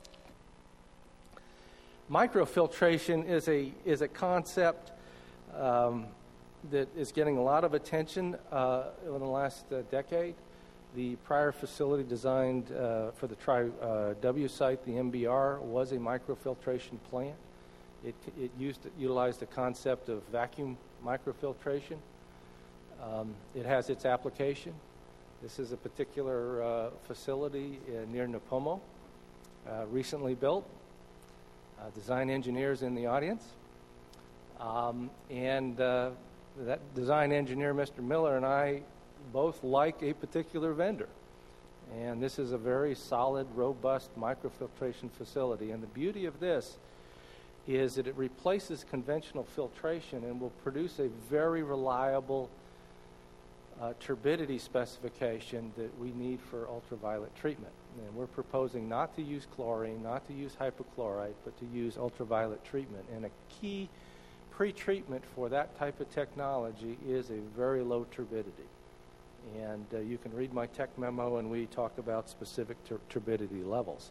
Microfiltration is a is a concept um, that is getting a lot of attention uh, in the last uh, decade. The prior facility designed uh, for the Tri uh, W site, the M B R, was a microfiltration plant. It, it used utilized the concept of vacuum microfiltration. Um, it has its application. This is a particular uh, facility uh, near Nipomo, uh, recently built. Uh, design engineers in the audience. Um, and uh, that design engineer, Mister Miller, and I both like a particular vendor. And this is a very solid, robust microfiltration facility. And the beauty of this is that it replaces conventional filtration and will produce a very reliable uh, turbidity specification that we need for ultraviolet treatment. And we're proposing not to use chlorine, not to use hypochlorite, but to use ultraviolet treatment. And a key pre-treatment for that type of technology is a very low turbidity. And uh, you can read my tech memo, and we talk about specific tur- turbidity levels.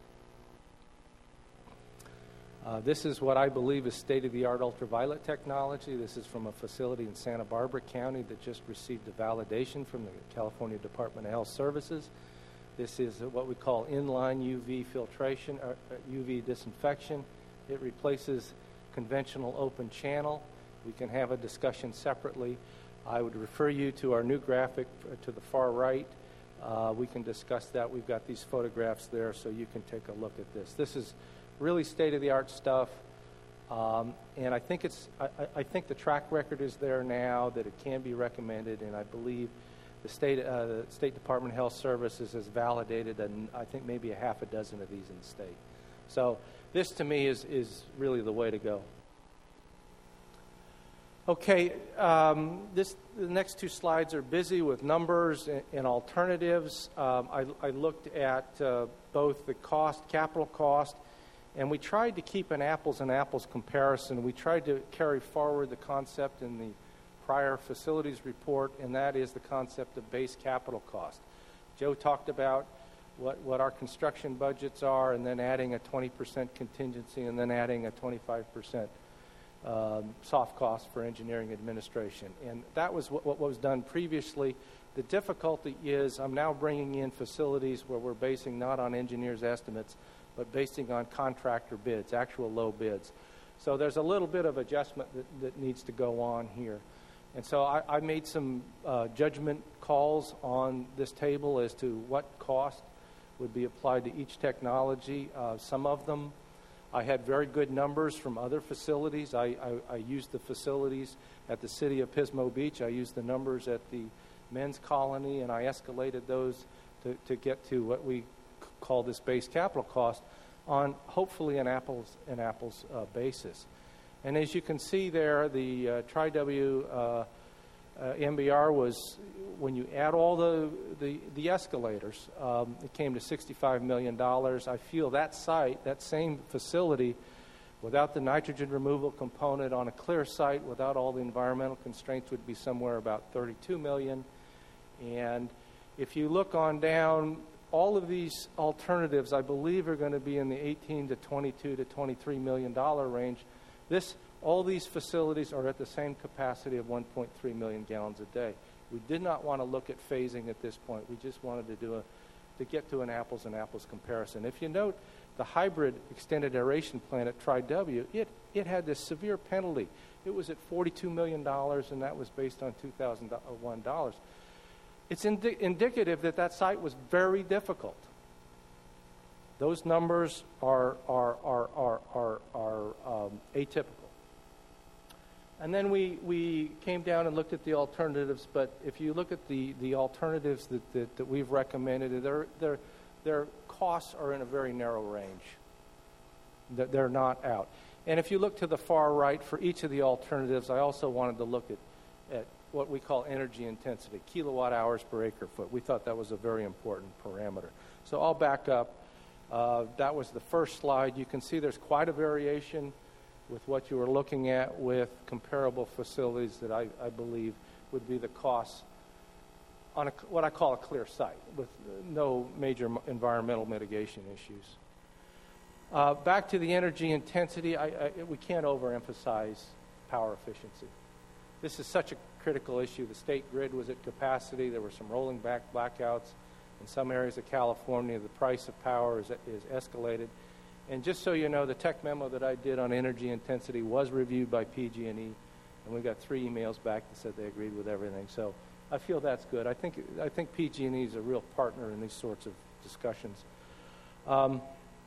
Uh, this is what I believe is state-of-the-art ultraviolet technology. This is from a facility in Santa Barbara County that just received a validation from the California Department of Health Services. This is what we call inline U V filtration, or U V disinfection. It replaces conventional open channel. We can have a discussion separately. I would refer you to our new graphic to the far right. Uh, we can discuss that. We've got these photographs there, so you can take a look at this. This is really state-of-the-art stuff, um, and I think it's. I, I think the track record is there now that it can be recommended, and I believe the state, uh, the State Department of Health Services has validated, and I think maybe a half a dozen of these in the state. So this, to me, is is really the way to go. Okay, um, this, the next two slides are busy with numbers and, and alternatives. Um, I, I looked at uh, both the cost, capital cost, and we tried to keep an apples and apples comparison. We tried to carry forward the concept in the prior facilities report, and that is the concept of base capital cost. Joe talked about what, what our construction budgets are, and then adding a twenty percent contingency, and then adding a twenty-five percent Um, soft cost for engineering administration. And that was what, what was done previously. The difficulty is I'm now bringing in facilities where we're basing not on engineers' estimates, but basing on contractor bids, actual low bids. So there's a little bit of adjustment that, that needs to go on here. And so I, I made some uh, judgment calls on this table as to what cost would be applied to each technology. Uh, some of them I had very good numbers from other facilities. I, I, I used the facilities at the city of Pismo Beach. I used the numbers at the men's colony, and I escalated those to, to get to what we call this base capital cost on hopefully an apples and apples uh, basis. And as you can see there, the uh, Tri W uh, uh, M B R was, when you add all the, the, the escalators, um, it came to sixty-five million dollars. I feel that site, that same facility, without the nitrogen removal component on a clear site, without all the environmental constraints, would be somewhere about thirty-two million dollars. And if you look on down, all of these alternatives, I believe, are going to be in the eighteen to twenty-two to twenty-three million dollars range. This, all these facilities are at the same capacity of one point three million gallons a day. We did not want to look at phasing at this point. We just wanted to do a, to get to an apples and apples comparison. If you note, the hybrid extended aeration plant at Tri W, it, it had this severe penalty. It was at forty-two million dollars, and that was based on two thousand one dollars. It's indi- indicative that that site was very difficult. Those numbers are, are, are, are, are, are um, atypical. And then we, we came down and looked at the alternatives, but if you look at the, the alternatives that, that, that we've recommended, their, their, their costs are in a very narrow range. They're, they're not out. And if you look to the far right, for each of the alternatives, I also wanted to look at, at what we call energy intensity, kilowatt hours per acre foot. We thought that was a very important parameter. So I'll back up. Uh, that was the first slide. You can see there's quite a variation with what you were looking at with comparable facilities that I, I believe would be the costs on a, what I call a clear site with no major environmental mitigation issues. Uh, back to the energy intensity, I, I, we can't overemphasize power efficiency. This is such a critical issue. The state grid was at capacity. There were some rolling back blackouts. In some areas of California, the price of power is, is escalated. And just so you know, the tech memo that I did on energy intensity was reviewed by P G and E, and we got three emails back that said they agreed with everything. So I feel that's good. I think I think P G and E is a real partner in these sorts of discussions. Um,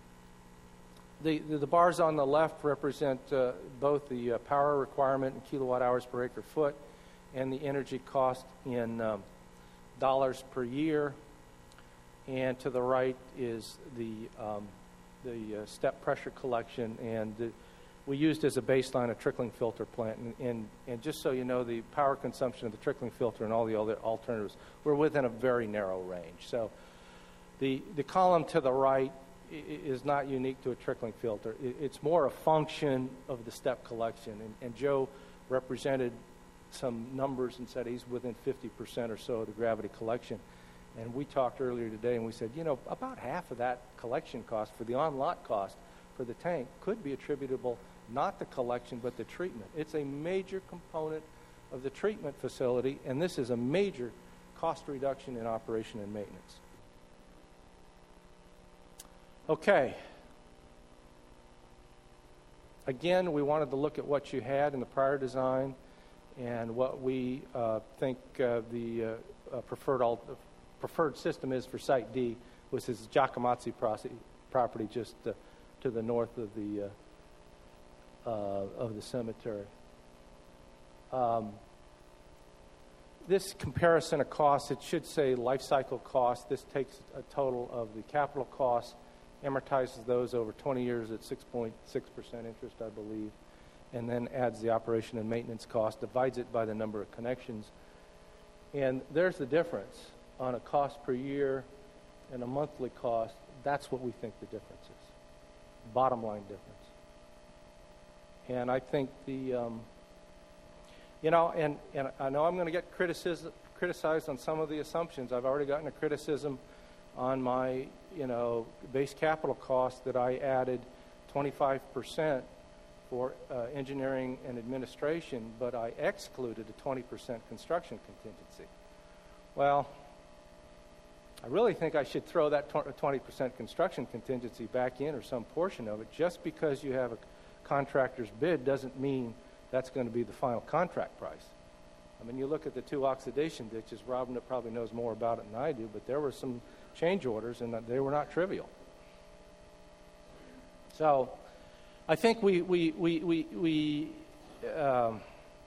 the, the the bars on the left represent uh, both the uh, power requirement in kilowatt hours per acre foot and the energy cost in um, dollars per year. And to the right is the um, the uh, step pressure collection, and the, we used as a baseline a trickling filter plant. And, and, and just so you know, the power consumption of the trickling filter and all the other alternatives were within a very narrow range. So the the column to the right i- is not unique to a trickling filter. It, it's more a function of the step collection. And, and Joe represented some numbers and said he's within fifty percent or so of the gravity collection. And we talked earlier today, and we said, you know, about half of that collection cost for the on-lot cost for the tank could be attributable not to collection but the treatment. It's a major component of the treatment facility, and this is a major cost reduction in operation and maintenance. Okay. Again, we wanted to look at what you had in the prior design and what we uh, think uh, the uh, uh, preferred alt- preferred system is for Site D, which is Jacomazzi property just uh, to the north of the uh, uh, of the cemetery. Um, this comparison of costs, it should say life cycle cost. This takes a total of the capital costs, amortizes those over twenty years at six point six percent interest, I believe, and then adds the operation and maintenance cost, divides it by the number of connections. And there's the difference on a cost per year and a monthly cost. That's what we think the difference is, bottom line difference. And I think the, um, you know, and, and I know I'm going to get criticism, criticized on some of the assumptions. I've already gotten a criticism on my, you know, base capital cost that I added twenty-five percent for uh, engineering and administration, but I excluded a twenty percent construction contingency. Well, I really think I should throw that twenty percent construction contingency back in, or some portion of it. Just because you have a contractor's bid doesn't mean that's going to be the final contract price. I mean, you look at the two oxidation ditches, Robin probably knows more about it than I do, but there were some change orders, and they were not trivial. So I think we, we, we, we, we um,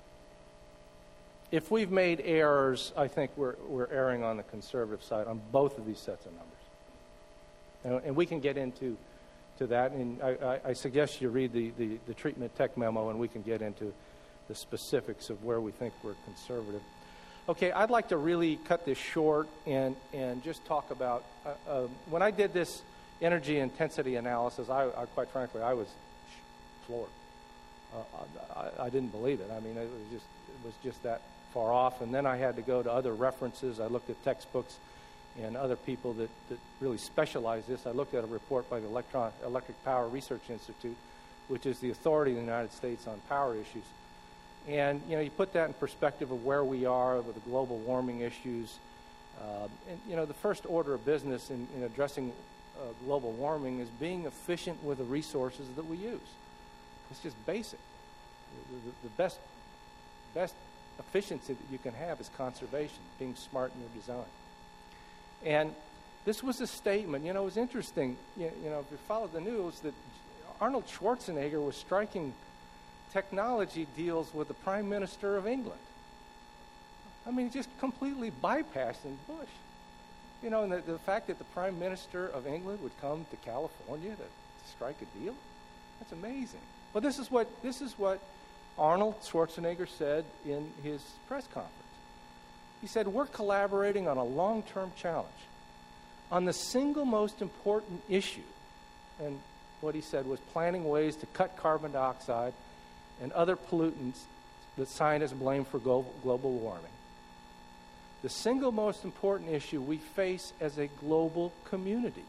if we've made errors, I think we're, we're erring on the conservative side on both of these sets of numbers. And, and we can get into to that, and I, I, I suggest you read the, the, the treatment tech memo, and we can get into the specifics of where we think we're conservative. Okay, I'd like to really cut this short and, and just talk about, uh, uh, when I did this energy intensity analysis, I, I quite frankly, I was floored. Uh, I, I didn't believe it. I mean, it was just it was just that far off. And then I had to go to other references. I looked at textbooks and other people that, that really specialize this. I looked at a report by the Electron, Electric Power Research Institute, which is the authority in the United States on power issues. And, you know, you put that in perspective of where we are with the global warming issues. Uh, and, you know, the first order of business in, in addressing uh, global warming is being efficient with the resources that we use. It's just basic. The, the, the best, best efficiency that you can have is conservation, being smart in your design. And this was a statement, you know, it was interesting, you, you know, if you followed the news, that Arnold Schwarzenegger was striking technology deals with the Prime Minister of England. I mean, just completely bypassing Bush. You know, and the, the fact that the Prime Minister of England would come to California to, to strike a deal, that's amazing. Well, this is what this is what Arnold Schwarzenegger said in his press conference. He said, "We're collaborating on a long-term challenge, on the single most important issue," and what he said was planning ways to cut carbon dioxide and other pollutants that scientists blame for global, global warming. The single most important issue we face as a global community.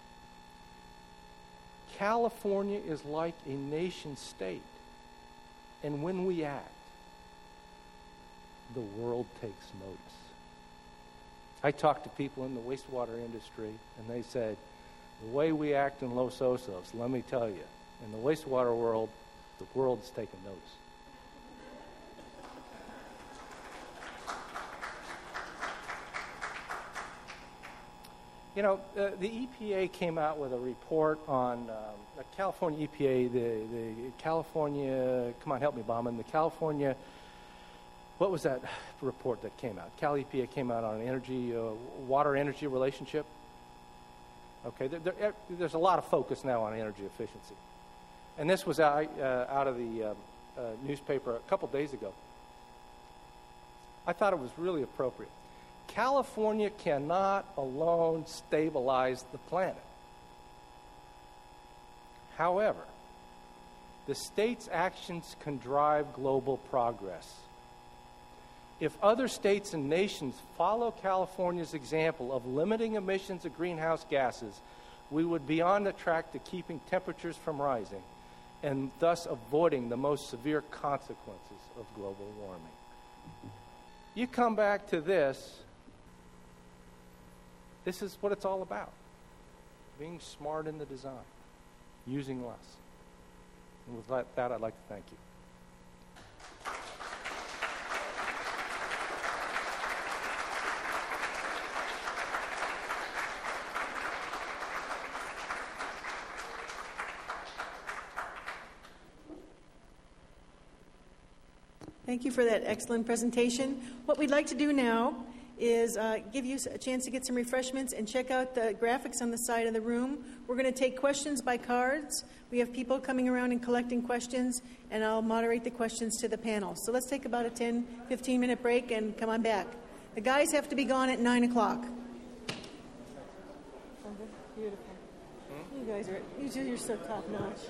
California is like a nation state, and when we act, the world takes notice. I talked to people in the wastewater industry, and they said, the way we act in Los Osos, let me tell you, in the wastewater world, the world's taking notice. You know, uh, the E P A came out with a report on um, the California E P A, the, the California, come on, help me, Bauman, the California, what was that report that came out? Cal E P A came out on an energy, uh, water-energy relationship. Okay, there, there, there's a lot of focus now on energy efficiency. And this was out, uh, out of the uh, uh, newspaper a couple days ago. I thought it was really appropriate. California cannot alone stabilize the planet. However, the state's actions can drive global progress. If other states and nations follow California's example of limiting emissions of greenhouse gases, we would be on the track to keeping temperatures from rising and thus avoiding the most severe consequences of global warming. You come back to this, this is what it's all about. Being smart in the design, using less. And with that, I'd like to thank you. Thank you for that excellent presentation. What we'd like to do now is uh, give you a chance to get some refreshments and check out the graphics on the side of the room. We're going to take questions by cards. We have people coming around and collecting questions, and I'll moderate the questions to the panel. So let's take about a ten, fifteen minute break and come on back. The guys have to be gone at nine o'clock. Beautiful. You guys are, you two, you're so top notch.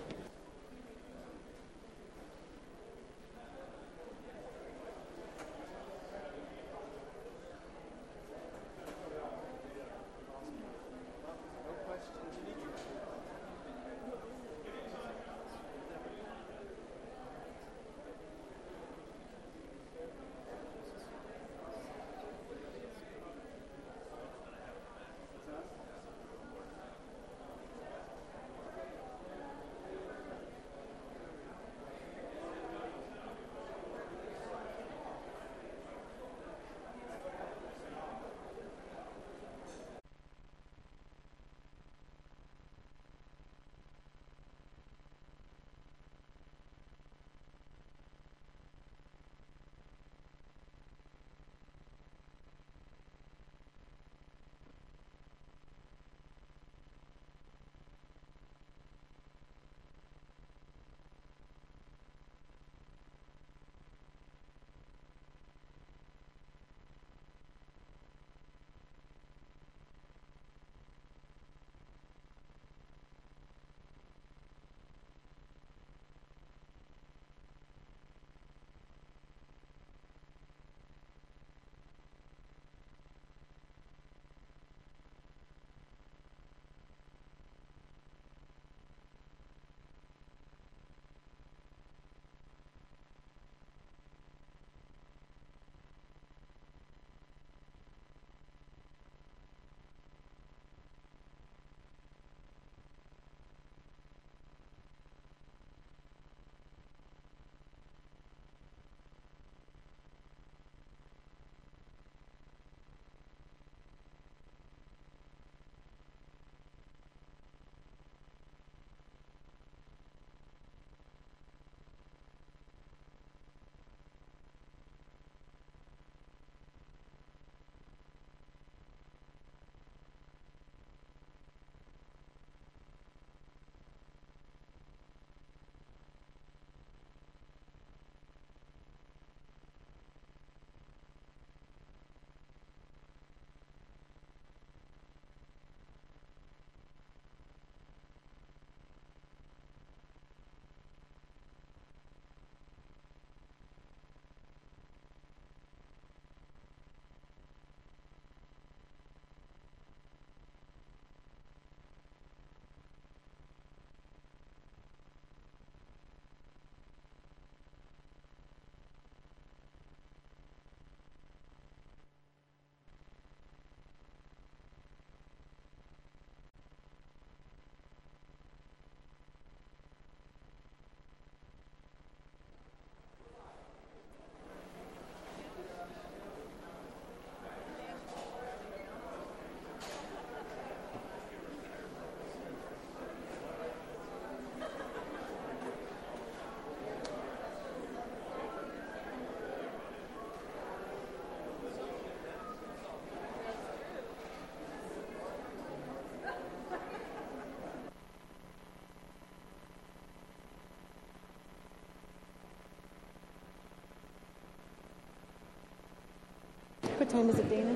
What time is it, Dana?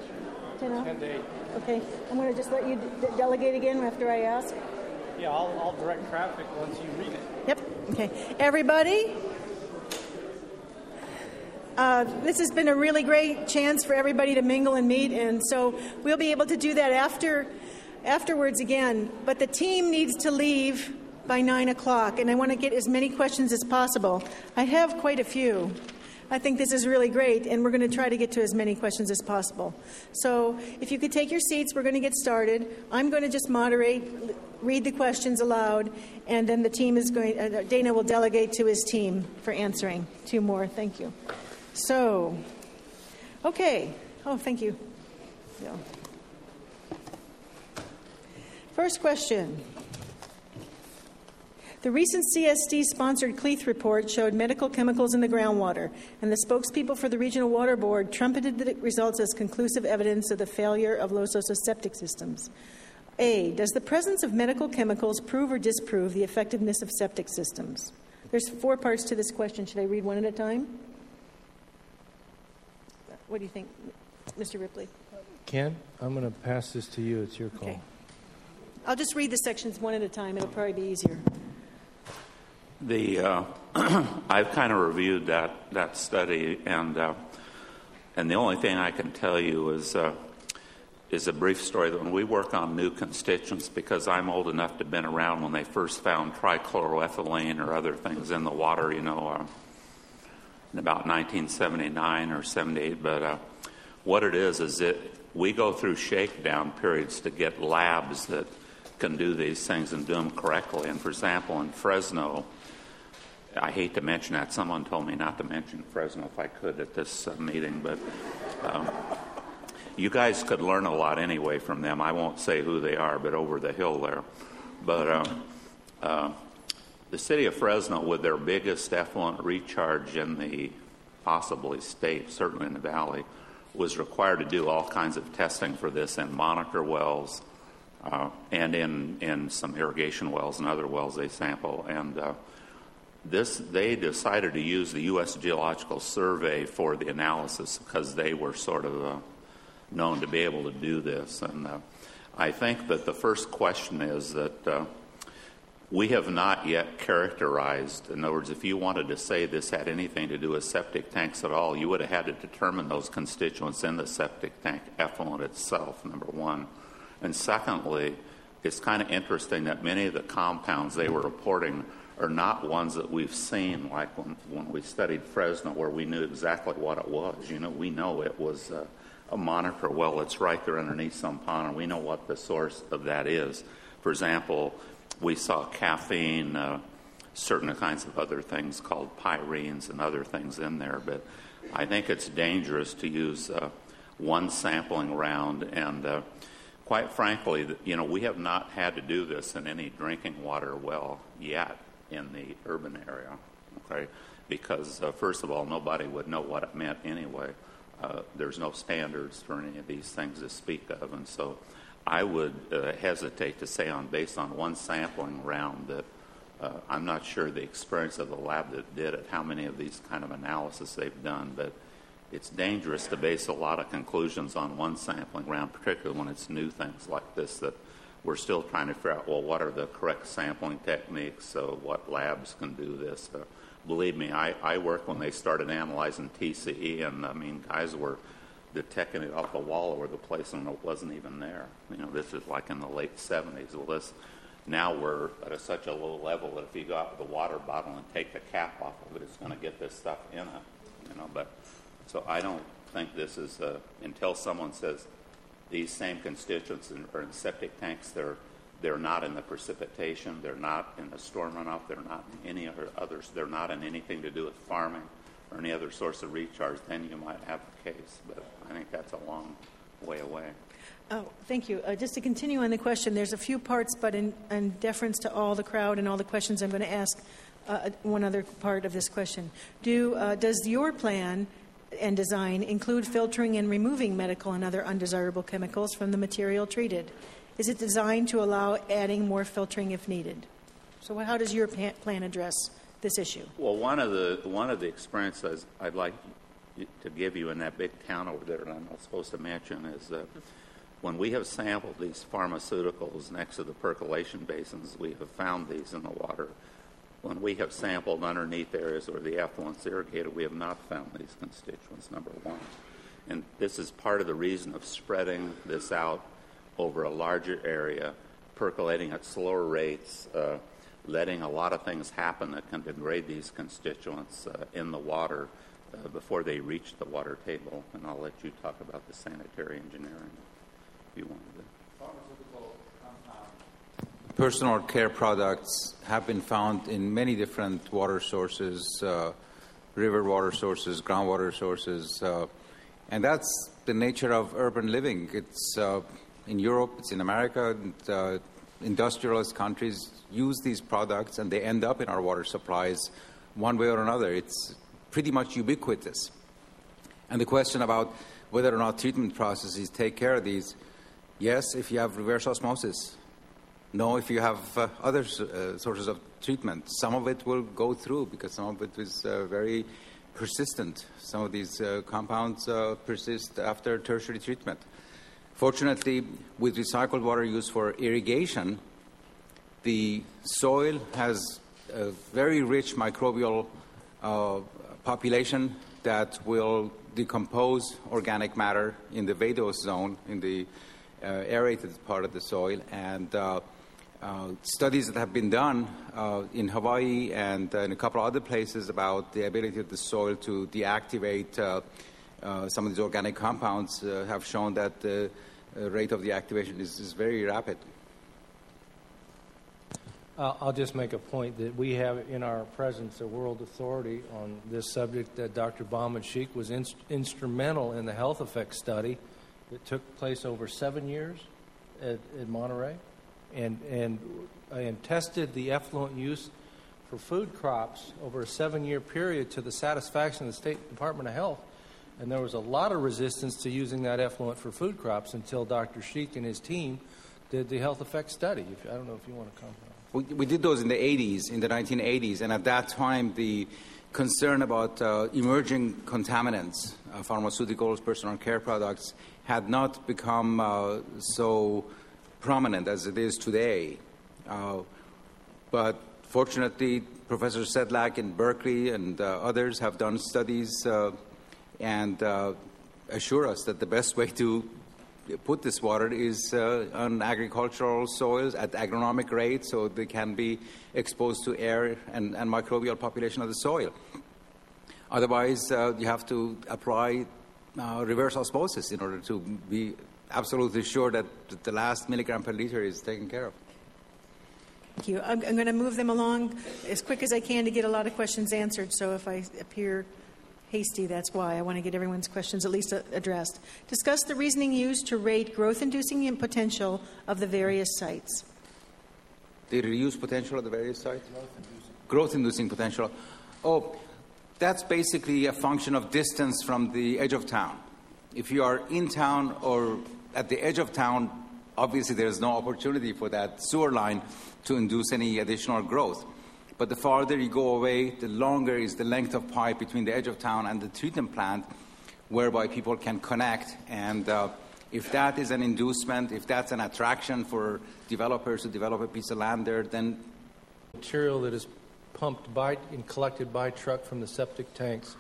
ten off? ten to eight. Okay, I'm going to just let you d- delegate again after I ask. Yeah, I'll, I'll direct traffic once you read it. Yep. Okay. Everybody, uh, this has been a really great chance for everybody to mingle and meet, and so we'll be able to do that after, afterwards again. But the team needs to leave by nine o'clock, and I want to get as many questions as possible. I have quite a few. I think this is really great, and we're going to try to get to as many questions as possible. So if you could take your seats, we're going to get started. I'm going to just moderate, read the questions aloud, and then the team is going, uh, Dana will delegate to his team for answering. Two more. Thank you. So, okay. Oh, thank you. Yeah. First question. The recent C S D-sponsored Cleath report showed medical chemicals in the groundwater, and the spokespeople for the Regional Water Board trumpeted the results as conclusive evidence of the failure of Los Osos septic systems. A, does the presence of medical chemicals prove or disprove the effectiveness of septic systems? There's four parts to this question. Should I read one at a time? What do you think, Mister Ripley? Ken, I'm going to pass this to you. It's your call. Okay. I'll just read the sections one at a time. It'll probably be easier. The uh, I've kind of reviewed that, that study, and uh, and the only thing I can tell you is uh, is a brief story that when we work on new constituents, because I'm old enough to have been around when they first found trichloroethylene or other things in the water, you know, uh, in about nineteen seventy-nine or seventy-eight. But uh, what it is is that we go through shakedown periods to get labs that can do these things and do them correctly. And for example, in Fresno, I hate to mention that. Someone told me not to mention Fresno if I could at this uh, meeting, but um, you guys could learn a lot anyway from them. I won't say who they are, but over the hill there. But um, uh, the city of Fresno, with their biggest effluent recharge in the possibly state, certainly in the valley, was required to do all kinds of testing for this in monitor wells uh, and in, in some irrigation wells and other wells they sample. And uh, This, they decided to use the U S Geological Survey for the analysis because they were sort of uh, known to be able to do this. And uh, I think that the first question is that uh, we have not yet characterized, in other words, if you wanted to say this had anything to do with septic tanks at all, you would have had to determine those constituents in the septic tank effluent itself, number one. And secondly, it's kind of interesting that many of the compounds they were reporting are not ones that we've seen, like when, when we studied Fresno, where we knew exactly what it was. You know, we know it was uh, a monitor well. It's right there underneath some pond, and we know what the source of that is. For example, we saw caffeine, uh, certain kinds of other things called pyrenes and other things in there. But I think it's dangerous to use uh, one sampling round. And uh, quite frankly, you know, we have not had to do this in any drinking water well yet in the urban area, okay? Because, uh, first of all, nobody would know what it meant anyway. Uh, there's no standards for any of these things to speak of, and so I would uh, hesitate to say on based on one sampling round that uh, I'm not sure the experience of the lab that did it, how many of these kind of analysis they've done, but it's dangerous to base a lot of conclusions on one sampling round, particularly when it's new things like this that we're still trying to figure out, well, what are the correct sampling techniques, so what labs can do this. Uh, believe me, I, I worked when they started analyzing T C E, and, I mean, guys were detecting it off the wall over the place, and it wasn't even there. You know, this is like in the late seventies. Well, this, now we're at a, such a low level that if you go out with a water bottle and take the cap off of it, it's going to get this stuff in it, you know. But so I don't think this is, uh, until someone says, these same constituents are in septic tanks. They're they're not in the precipitation. They're not in the storm runoff. They're not in any other others. They're not in anything to do with farming or any other source of recharge. Then you might have a case. But I think that's a long way away. Oh, thank you. Uh, just to continue on the question, there's a few parts, but in, in deference to all the crowd and all the questions, I'm going to ask uh, one other part of this question. Do uh, does your plan and design include filtering and removing medical and other undesirable chemicals from the material treated? Is it designed to allow adding more filtering if needed? So how does your plan address this issue? Well, one of the one of the experiences I'd like to give you in that big town over there that I'm not supposed to mention is that when we have sampled these pharmaceuticals next to the percolation basins, we have found these in the water. When we have sampled underneath areas where the effluent's irrigated, we have not found these constituents, number one. And this is part of the reason of spreading this out over a larger area, percolating at slower rates, uh, letting a lot of things happen that can degrade these constituents uh, in the water uh, before they reach the water table. And I'll let you talk about the sanitary engineering if you wanted to. Personal care products have been found in many different water sources, uh, river water sources, groundwater sources, uh, and that's the nature of urban living. It's uh, in Europe, it's in America, and, uh, industrialist countries use these products and they end up in our water supplies one way or another. It's pretty much ubiquitous. And the question about whether or not treatment processes take care of these, yes, if you have reverse osmosis. No, if you have uh, other uh, sources of treatment. Some of it will go through because some of it is uh, very persistent. Some of these uh, compounds uh, persist after tertiary treatment. Fortunately, with recycled water used for irrigation, the soil has a very rich microbial uh, population that will decompose organic matter in the vadose zone, in the uh, aerated part of the soil. And uh, uh, studies that have been done uh, in Hawaii and uh, in a couple of other places about the ability of the soil to deactivate uh, uh, some of these organic compounds uh, have shown that the uh, rate of the activation is, is very rapid. Uh, I'll just make a point that we have in our presence a world authority on this subject. That Doctor Bahman Sheikh was in, instrumental in the health effects study that took place over seven years at, at Monterey, and and and tested the effluent use for food crops over a seven-year period to the satisfaction of the State Department of Health. And there was a lot of resistance to using that effluent for food crops until Doctor Sheikh and his team did the health effects study. If, I don't know if you want to comment on that. We, we did those in the eighties, in the nineteen eighties, and at that time the concern about uh, emerging contaminants, uh, pharmaceuticals, personal care products, had not become uh, so prominent as it is today. Uh, but fortunately, Professor Sedlak in Berkeley and uh, others have done studies uh, and uh, assure us that the best way to put this water is uh, on agricultural soils at agronomic rates so they can be exposed to air and, and microbial population of the soil. Otherwise, uh, you have to apply uh, reverse osmosis in order to be absolutely sure that the last milligram per liter is taken care of. Thank you. I'm, I'm going to move them along as quick as I can to get a lot of questions answered, so if I appear hasty, that's why. I want to get everyone's questions at least addressed. Discuss the reasoning used to rate growth-inducing potential of the various sites. The reuse potential of the various sites? Growth-inducing potential. Oh, that's basically a function of distance from the edge of town. If you are in town or at the edge of town, obviously there's no opportunity for that sewer line to induce any additional growth. But the farther you go away, the longer is the length of pipe between the edge of town and the treatment plant, whereby people can connect. And uh, if that is an inducement, if that's an attraction for developers to develop a piece of land there, then material that is pumped by and collected by truck from the septic tanks.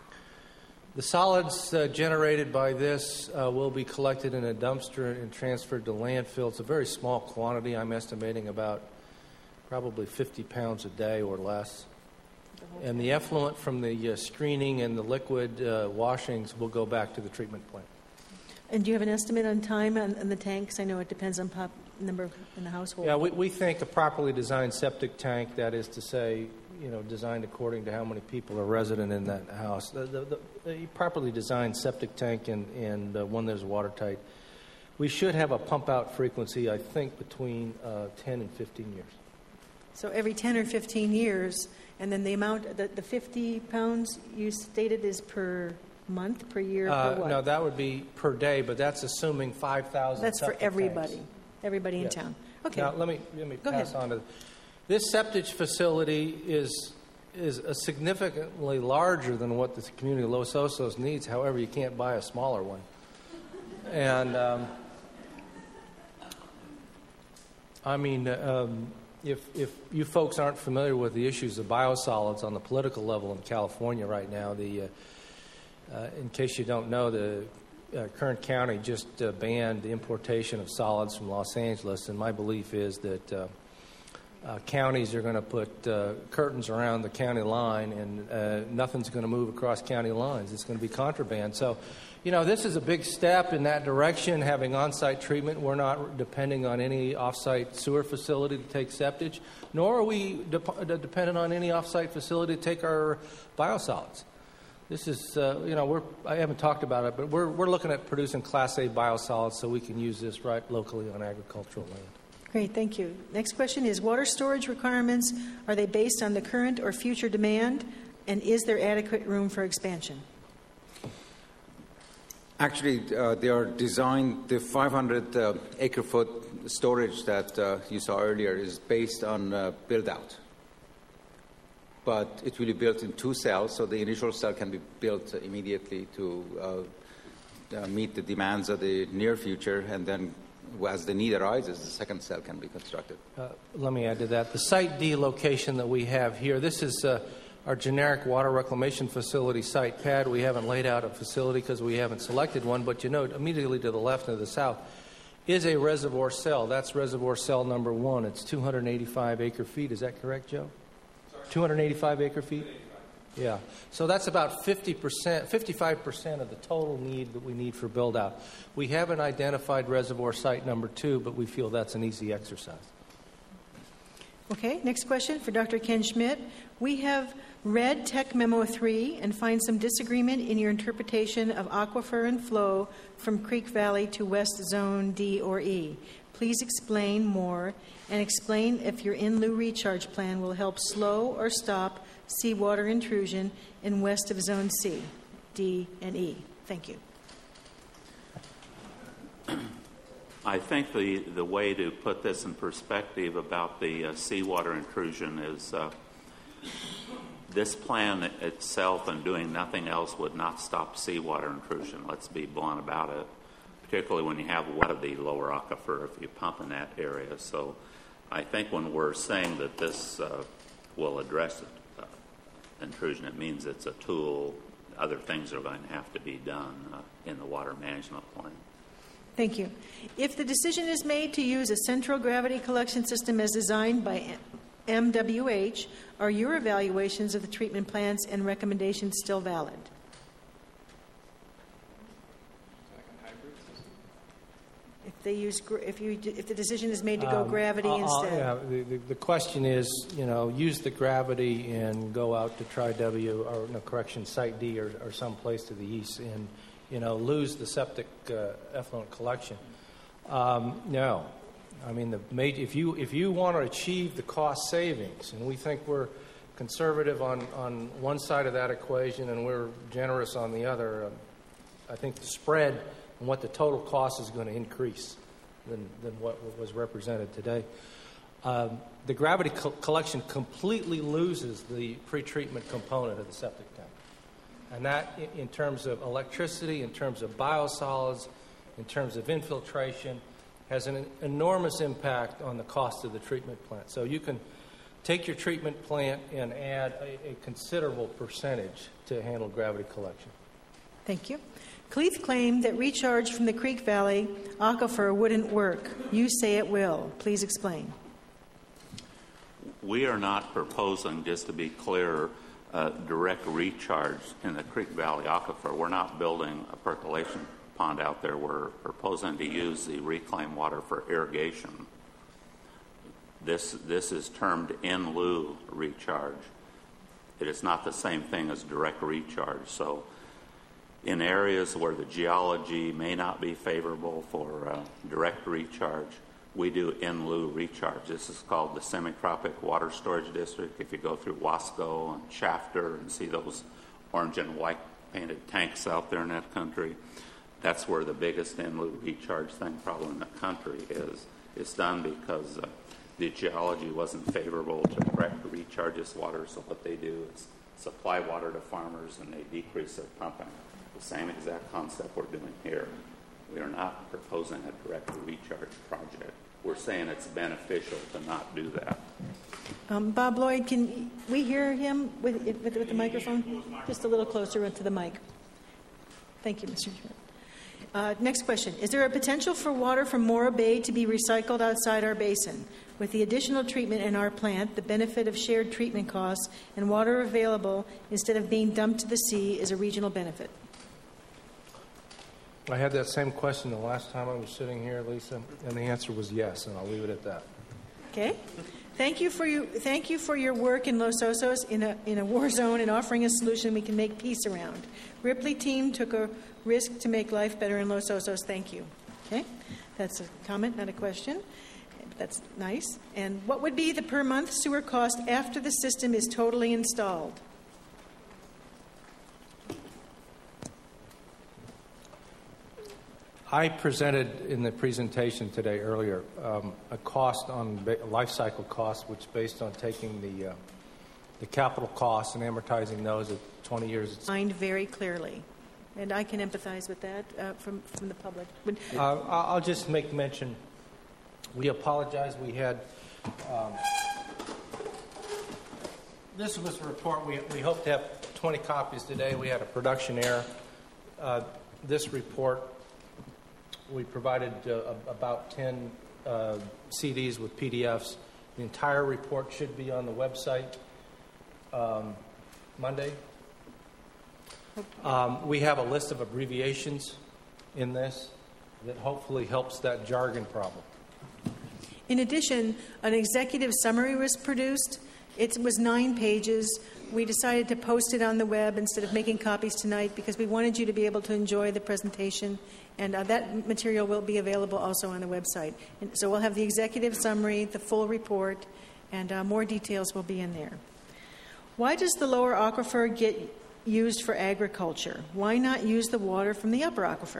The solids uh, generated by this uh, will be collected in a dumpster and transferred to landfill. It's a very small quantity. I'm estimating about probably fifty pounds a day or less. And the effluent from the uh, screening and the liquid uh, washings will go back to the treatment plant. And do you have an estimate on time on, on the tanks? I know it depends on pop number in the household. Yeah, we, we think a properly designed septic tank, that is to say, you know, designed according to how many people are resident in that house. The, the, the, the properly designed septic tank and, and uh, one that is watertight, we should have a pump-out frequency, I think, between uh, ten and fifteen years. So every ten or fifteen years, and then the amount, the, the fifty pounds you stated is per month, per year, uh, per what? No, that would be per day, but that's assuming five thousand. That's for everybody, tanks. everybody Yes. in town. Okay. Now, let me, let me Go pass ahead. on to this septic facility is is a significantly larger than what the community of Los Osos needs. However, you can't buy a smaller one. And um, I mean, um, if if you folks aren't familiar with the issues of biosolids on the political level in California right now, the uh, uh, in case you don't know, the uh, Kern County just uh, banned the importation of solids from Los Angeles, and my belief is that uh, uh, counties are going to put uh, curtains around the county line, and uh, nothing's going to move across county lines. It's going to be contraband. So, you know, this is a big step in that direction, having on-site treatment. We're not depending on any off-site sewer facility to take septage, nor are we de- dependent on any off-site facility to take our biosolids. This is, uh, you know, we're, I haven't talked about it, but we're, we're looking at producing Class A biosolids so we can use this right locally on agricultural land. Great, thank you. Next question is, water storage requirements, are they based on the current or future demand, and is there adequate room for expansion? Actually, uh, they are designed, the five hundred uh, acre foot storage that uh, you saw earlier is based on uh, build out. But it will be built in two cells, so the initial cell can be built immediately to uh, uh, meet the demands of the near future, and then as the need arises, the second cell can be constructed. Uh, let me add to that. The Site D location that we have here, this is uh, our generic water reclamation facility site pad. We haven't laid out a facility because we haven't selected one, but you know, immediately to the left and to the south is a reservoir cell. That's reservoir cell number one. It's two hundred eighty-five acre feet. Is that correct, Joe? two hundred eighty-five acre feet? Yeah. So that's about fifty percent, fifty-five percent of the total need that we need for build out. We haven't identified reservoir site number two, but we feel that's an easy exercise. Okay, next question for Doctor Ken Schmidt. We have read Tech Memo three and find some disagreement in your interpretation of aquifer and flow from Creek Valley to West Zone D or E. Please explain more and explain if your in-lieu recharge plan will help slow or stop seawater intrusion in west of Zone C, D, and E. Thank you. I think the, the way to put this in perspective about the uh, seawater intrusion is uh, this plan itself and doing nothing else would not stop seawater intrusion. Let's be blunt about it, particularly when you have what of the lower aquifer if you pump in that area. So I think when we're saying that this uh, will address uh, intrusion, it means it's a tool. Other things are going to have to be done uh, in the water management plan. Thank you. If the decision is made to use a central gravity collection system as designed by M W H, are your evaluations of the treatment plants and recommendations still valid? If they use, if you, if the decision is made to go Um, gravity I'll- I'll- instead. Yeah, the, the, the question is, you know, use the gravity and go out to Tri W or no correction, Site D or, or someplace to the east and, you know, lose the septic uh, effluent collection. Um, no, I mean the major, if you if you want to achieve the cost savings, and we think we're conservative on, on one side of that equation and we're generous on the other, um, I think the spread and what the total cost is going to increase than, than what was represented today. Um, the gravity co- collection completely loses the pretreatment component of the septic tank. And that, in, in terms of electricity, in terms of biosolids, in terms of infiltration, has an enormous impact on the cost of the treatment plant. So you can take your treatment plant and add a, a considerable percentage to handle gravity collection. Thank you. Cleeth claimed that recharge from the Creek Valley aquifer wouldn't work. You say it will. Please explain. We are not proposing, just to be clear, uh, direct recharge in the Creek Valley aquifer. We're not building a percolation pond out there. We're proposing to use the reclaimed water for irrigation. This, this is termed in lieu recharge. It is not the same thing as direct recharge. So in areas where the geology may not be favorable for uh, direct recharge, we do in lieu recharge. This is called the Semi-Tropic Water Storage District. If you go through Wasco and Shafter and see those orange and white painted tanks out there in that country, that's where the biggest in lieu recharge thing probably in the country is. It's done because uh, the geology wasn't favorable to direct recharge this water, so what they do is supply water to farmers and they decrease their pumping. The same exact concept we're doing here. We are not proposing a direct recharge project. We're saying it's beneficial to not do that. Um, Bob Lloyd, can we hear him with, with, with the microphone? Just a little closer to the mic. Thank you, Mister Chairman. Uh, next question. Is there a potential for water from Mora Bay to be recycled outside our basin? With the additional treatment in our plant, the benefit of shared treatment costs and water available instead of being dumped to the sea is a regional benefit. I had that same question the last time I was sitting here, Lisa, and the answer was yes, and I'll leave it at that. Okay. Thank you for you. Thank you for your work in Los Osos in a in a war zone and offering a solution we can make peace around. Ripley team took a risk to make life better in Los Osos. Thank you. Okay, that's a comment, not a question. That's nice. And what would be the per month sewer cost after the system is totally installed? I presented in the presentation today earlier um, a cost on ba- life cycle cost, which is based on taking the uh, the capital costs and amortizing those at twenty years. Mind very clearly, and I can empathize with that uh, from from the public. When, Uh, I'll just make mention. We apologize. We had um, this was a report. We we hope to have twenty copies today. We had a production error. Uh, this report. We provided uh, about ten uh, C Ds with P D Fs. The entire report should be on the website um, Monday. Um, we have a list of abbreviations in this that hopefully helps that jargon problem. in addition, an executive summary was produced. It was nine pages. We decided to post it on the web instead of making copies tonight because we wanted you to be able to enjoy the presentation. And uh, that material will be available also on the website. And so we'll have the executive summary, the full report, and uh, more details will be in there. Why does the lower aquifer get used for agriculture? Why not use the water from the upper aquifer?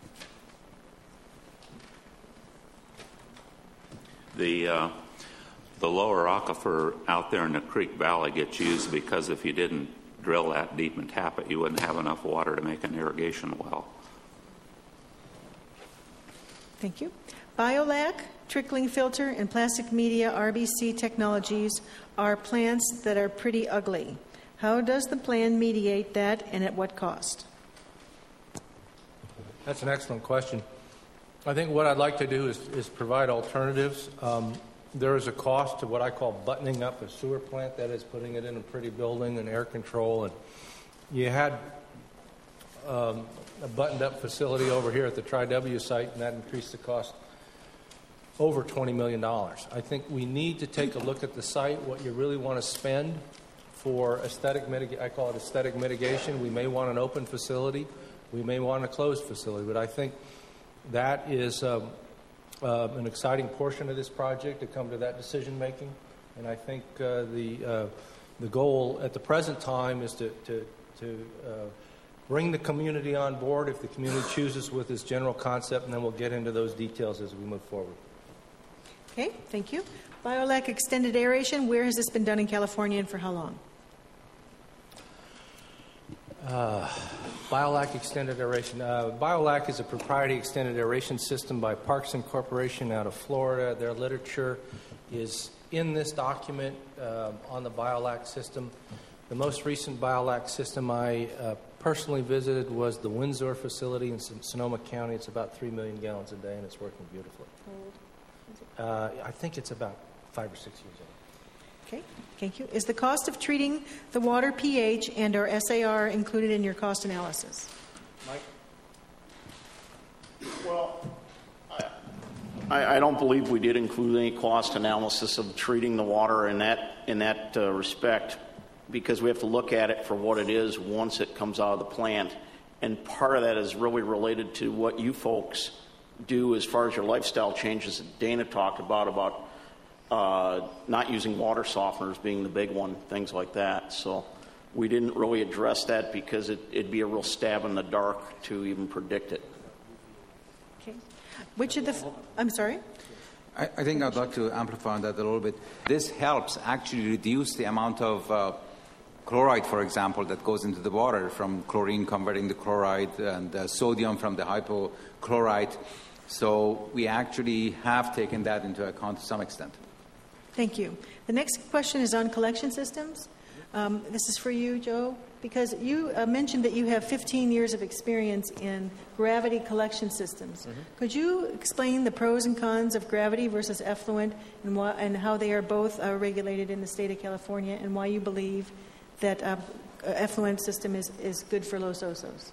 The uh, the lower aquifer out there in the Creek Valley gets used because if you didn't drill that deep and tap it, you wouldn't have enough water to make an irrigation well. Thank you. Biolac, trickling filter, and plastic media R B C technologies are plants that are pretty ugly. How does the plan mediate that, and at what cost? That's an excellent question. I think what I'd like to do is, is provide alternatives. Um, there is a cost to what I call buttoning up a sewer plant, that is putting it in a pretty building and air control. And you had um, a buttoned-up facility over here at the Tri W site, and that increased the cost over twenty million dollars. I think we need to take a look at the site, what you really want to spend for aesthetic mitigation. I call it aesthetic mitigation. We may want an open facility. We may want a closed facility. But I think that is um, uh, an exciting portion of this project to come to that decision-making. And I think uh, the uh, the goal at the present time is to, to, to uh, bring the community on board if the community chooses with this general concept, and then we'll get into those details as we move forward. Okay, thank you. Biolac extended aeration, where has this been done in California and for how long? Uh, Biolac extended aeration. Uh, Biolac is a proprietary extended aeration system by Parkson Corporation out of Florida. Their literature is in this document uh, on the Biolac system. The most recent Biolac system I uh, personally visited was the Windsor facility in Sonoma County. It's about three million gallons a day, and it's working beautifully. Uh, I think it's about five or six years old. Okay, thank you. Is the cost of treating the water pH and or S A R included in your cost analysis? Mike? Well, I, I don't believe we did include any cost analysis of treating the water in that in that uh, respect, because we have to look at it for what it is once it comes out of the plant. And part of that is really related to what you folks do as far as your lifestyle changes that Dana talked about, about uh, not using water softeners being the big one, things like that. So we didn't really address that because it, it'd be a real stab in the dark to even predict it. Okay. Which of the, f- I'm sorry? I, I think I'd like to amplify on that a little bit. This helps actually reduce the amount of uh, chloride, for example, that goes into the water from chlorine converting to chloride and uh, sodium from the hypochlorite. So we actually have taken that into account to some extent. Thank you. The next question is on collection systems. Um, this is for you, Joe, because you uh, mentioned that you have fifteen years of experience in gravity collection systems. Mm-hmm. Could you explain the pros and cons of gravity versus effluent and, why, and how they are both uh, regulated in the state of California, and why you believe that uh, effluent system is, is good for Los Osos?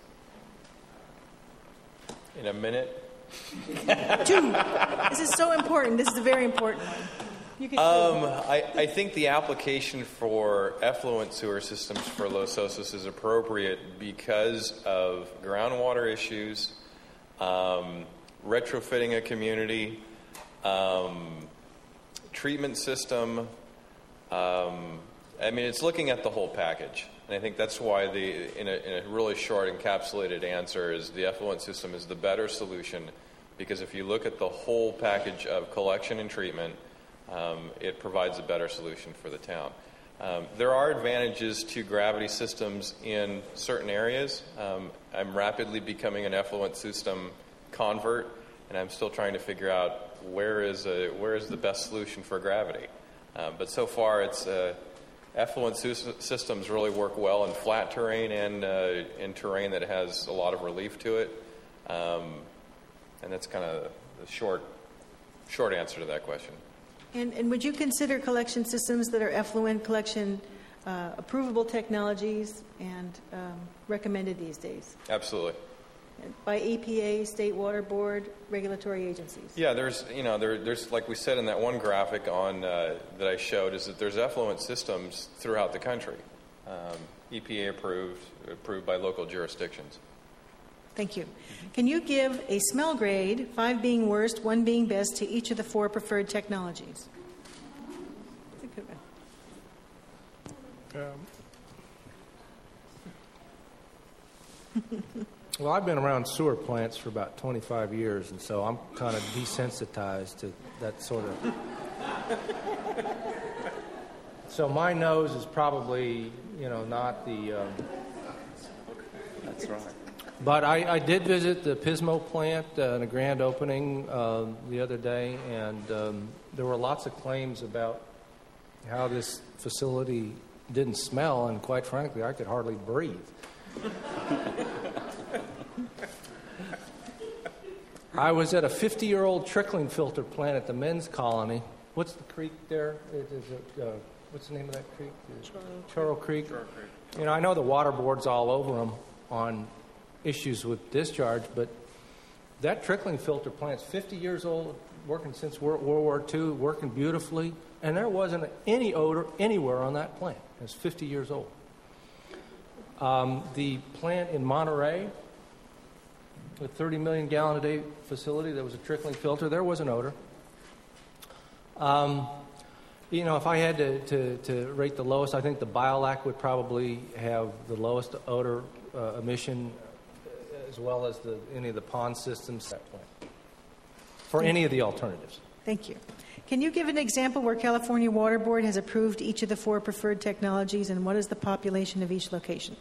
In a minute. Two. This is so important. This is a very important one. You can um, I, I think the application for effluent sewer systems for Los Osos is appropriate because of groundwater issues, um, retrofitting a community, um, treatment system, um, I mean, it's looking at the whole package. And I think that's why the, in a, in a really short encapsulated answer, is the effluent system is the better solution, because if you look at the whole package of collection and treatment, um, it provides a better solution for the town. Um, there are advantages to gravity systems in certain areas. Um, I'm rapidly becoming an effluent system convert, and I'm still trying to figure out where is a, where is the best solution for gravity. Uh, but so far, it's uh, effluent systems really work well in flat terrain and uh, in terrain that has a lot of relief to it. Um, and that's kind of the short, short answer to that question. And, and would you consider collection systems that are effluent collection uh, approvable technologies and um, recommended these days? Absolutely. By E P A, State Water Board, regulatory agencies? Yeah, there's, you know, there, there's, like we said in that one graphic on uh, that I showed, is that there's effluent systems throughout the country, um, E P A approved, approved by local jurisdictions. Thank you. Can you give a smell grade, five being worst, one being best, to each of the four preferred technologies? That's a good one. Um. Well, I've been around sewer plants for about twenty-five years, and so I'm kind of desensitized to that sort of... So my nose is probably, you know, not the... Um... That's right. But I, I did visit the Pismo plant uh, in a grand opening uh, the other day, and um, there were lots of claims about how this facility didn't smell, and quite frankly, I could hardly breathe. I was at a fifty-year-old trickling filter plant at the men's colony. What's the creek there? It is a, uh, what's the name of that creek? Choro Creek. Choro Creek. You know, I know the water board's all over them on issues with discharge, but that trickling filter plant's fifty years old, working since World War Two, working beautifully, and there wasn't any odor anywhere on that plant. It was fifty years old. Um, the plant in Monterey, a thirty million gallon a day facility, there was a trickling filter. There was an odor. Um, you know, if I had to, to, to rate the lowest, I think the Biolac would probably have the lowest odor uh, emission, as well as the, any of the pond systems at that plant, for any of the alternatives. Thank you. Can you give an example where California Water Board has approved each of the four preferred technologies, and what is the population of each location?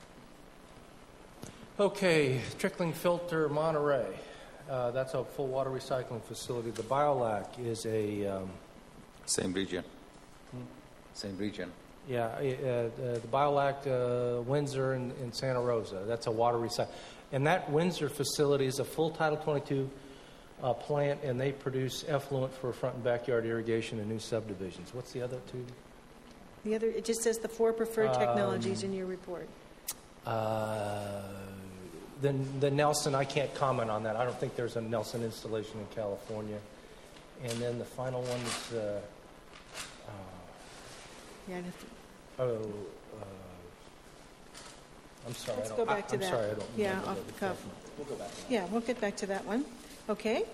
Okay, trickling filter, Monterey. Uh, that's a full water recycling facility. The Biolac is a... Um, Same region. Hmm? Same region. Yeah, uh, uh, the Biolac, uh, Windsor, and, and Santa Rosa. That's a water recycling. And that Windsor facility is a full Title twenty-two uh, plant, and they produce effluent for front and backyard irrigation and new subdivisions. What's the other two? The other, it just says the four preferred technologies um, in your report. Uh, the, the Nelson, I can't comment on that. I don't think there's a Nelson installation in California. And then the final one is, uh, uh, Yeah, I'd have to, oh, uh, I'm sorry. let's I go don't, back I, to I'm that. sorry, I don't Yeah, remember off that the cuff. We'll go back. Yeah, we'll get back to that one. Okay.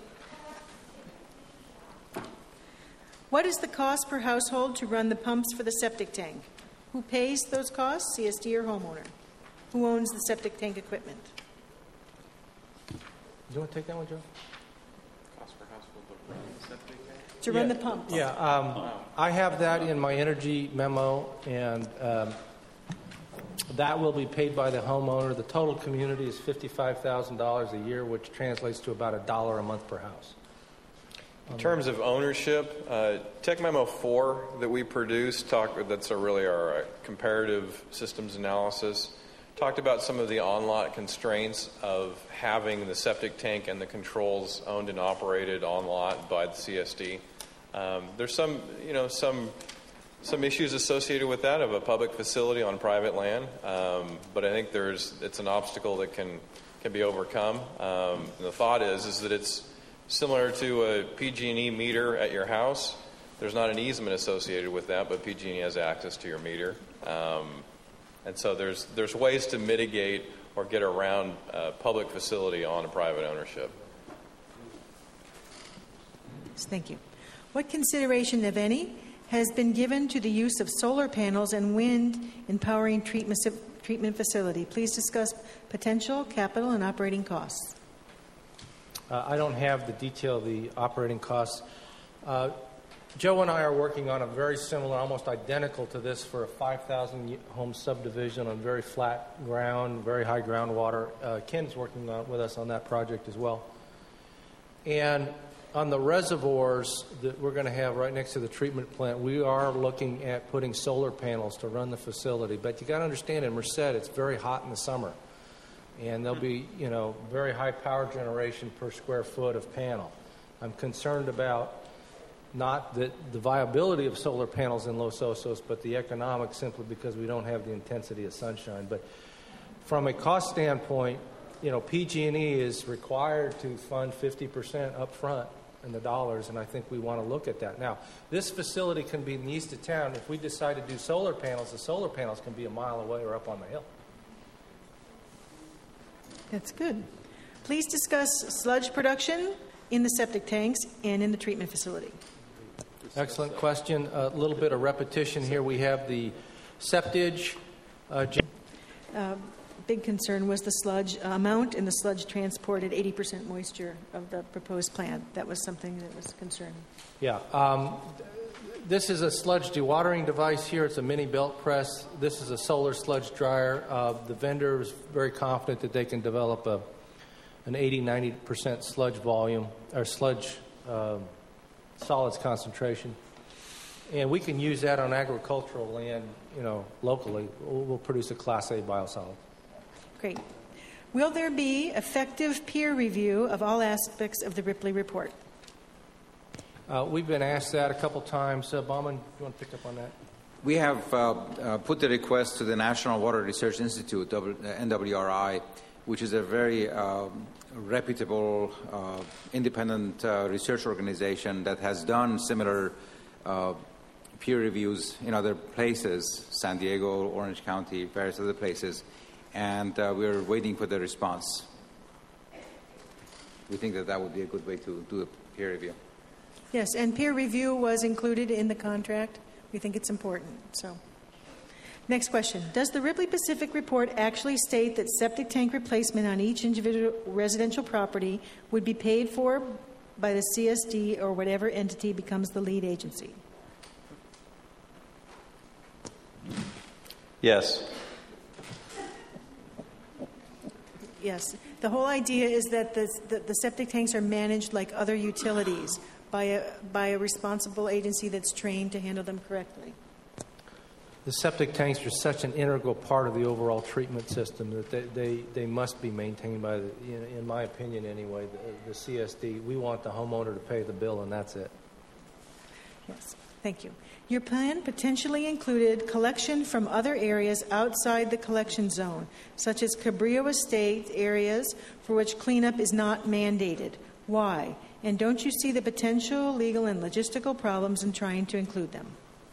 What is the cost per household to run the pumps for the septic tank? Who pays those costs, C S D or homeowner? Who owns the septic tank equipment? Do you want to take that one, Joe? Cost per household to run the septic tank? To yeah, run the pumps? Yeah, um, I have that in my energy memo, and um, that will be paid by the homeowner. The total community is fifty-five thousand dollars a year, which translates to about a dollar a month per house. In terms of ownership, uh, Tech Memo four that we produced, talk, that's a really our uh, comparative systems analysis, talked about some of the on-lot constraints of having the septic tank and the controls owned and operated on-lot by the C S D. Um, there's some, you know, some some issues associated with that of a public facility on private land, um, but I think there's it's an obstacle that can can be overcome. Um, and the thought is is that it's similar to a P G and E meter at your house. There's not an easement associated with that, but P G and E has access to your meter. Um, and so there's there's ways to mitigate or get around a public facility on a private ownership. Thank you. What consideration, if any, has been given to the use of solar panels and wind in powering treatment, treatment facility? Please discuss potential, capital, and operating costs. Uh, I don't have the detail of the operating costs. Uh, Joe and I are working on a very similar, almost identical to this, for a five thousand home subdivision on very flat ground, very high groundwater. Uh, Ken's working on, with us on that project as well. And on the reservoirs that we're going to have right next to the treatment plant, we are looking at putting solar panels to run the facility. But you got to understand, in Merced, it's very hot in the summer, and there'll be, you know, very high power generation per square foot of panel. I'm concerned about not the, the viability of solar panels in Los Osos, but the economics, simply because we don't have the intensity of sunshine. But from a cost standpoint, you know, P G and E is required to fund fifty percent up front in the dollars, and I think we want to look at that. Now, this facility can be in the east of town. If we decide to do solar panels, the solar panels can be a mile away or up on the hill. That's good. Please discuss sludge production in the septic tanks and in the treatment facility. Excellent question. A little bit of repetition here. We have the septage. Uh, uh, big concern was the sludge amount and the sludge transported eighty percent moisture of the proposed plant. That was something that was concerning. Yeah. Um, this is a sludge dewatering device here. It's a mini belt press. This is a solar sludge dryer. Uh, the vendor is very confident that they can develop a an eighty, ninety percent sludge volume, or sludge uh, solids concentration. And we can use that on agricultural land, you know, locally. We'll, we'll produce a Class A biosolid. Great. Will there be effective peer review of all aspects of the Ripley report? Uh, we've been asked that a couple times. Uh, Bauman, you want to pick up on that? We have uh, uh, put the request to the National Water Research Institute, N W R I, which is a very um, reputable, uh, independent uh, research organization that has done similar uh, peer reviews in other places, San Diego, Orange County, various other places, and uh, we're waiting for the response. We think that that would be a good way to do a peer review. Yes, and peer review was included in the contract. We think it's important. So, next question. Does the Ripley Pacific report actually state that septic tank replacement on each individual residential property would be paid for by the C S D or whatever entity becomes the lead agency? Yes. Yes. The whole idea is that the, the, the septic tanks are managed like other utilities by a, by a responsible agency that's trained to handle them correctly. The septic tanks are such an integral part of the overall treatment system that they, they, they must be maintained by, the, in, in my opinion anyway, the, the C S D. We want the homeowner to pay the bill, and that's it. Yes. Thank you. Your plan potentially included collection from other areas outside the collection zone, such as Cabrillo Estate areas for which cleanup is not mandated. Why? And don't you see the potential legal and logistical problems in trying to include them?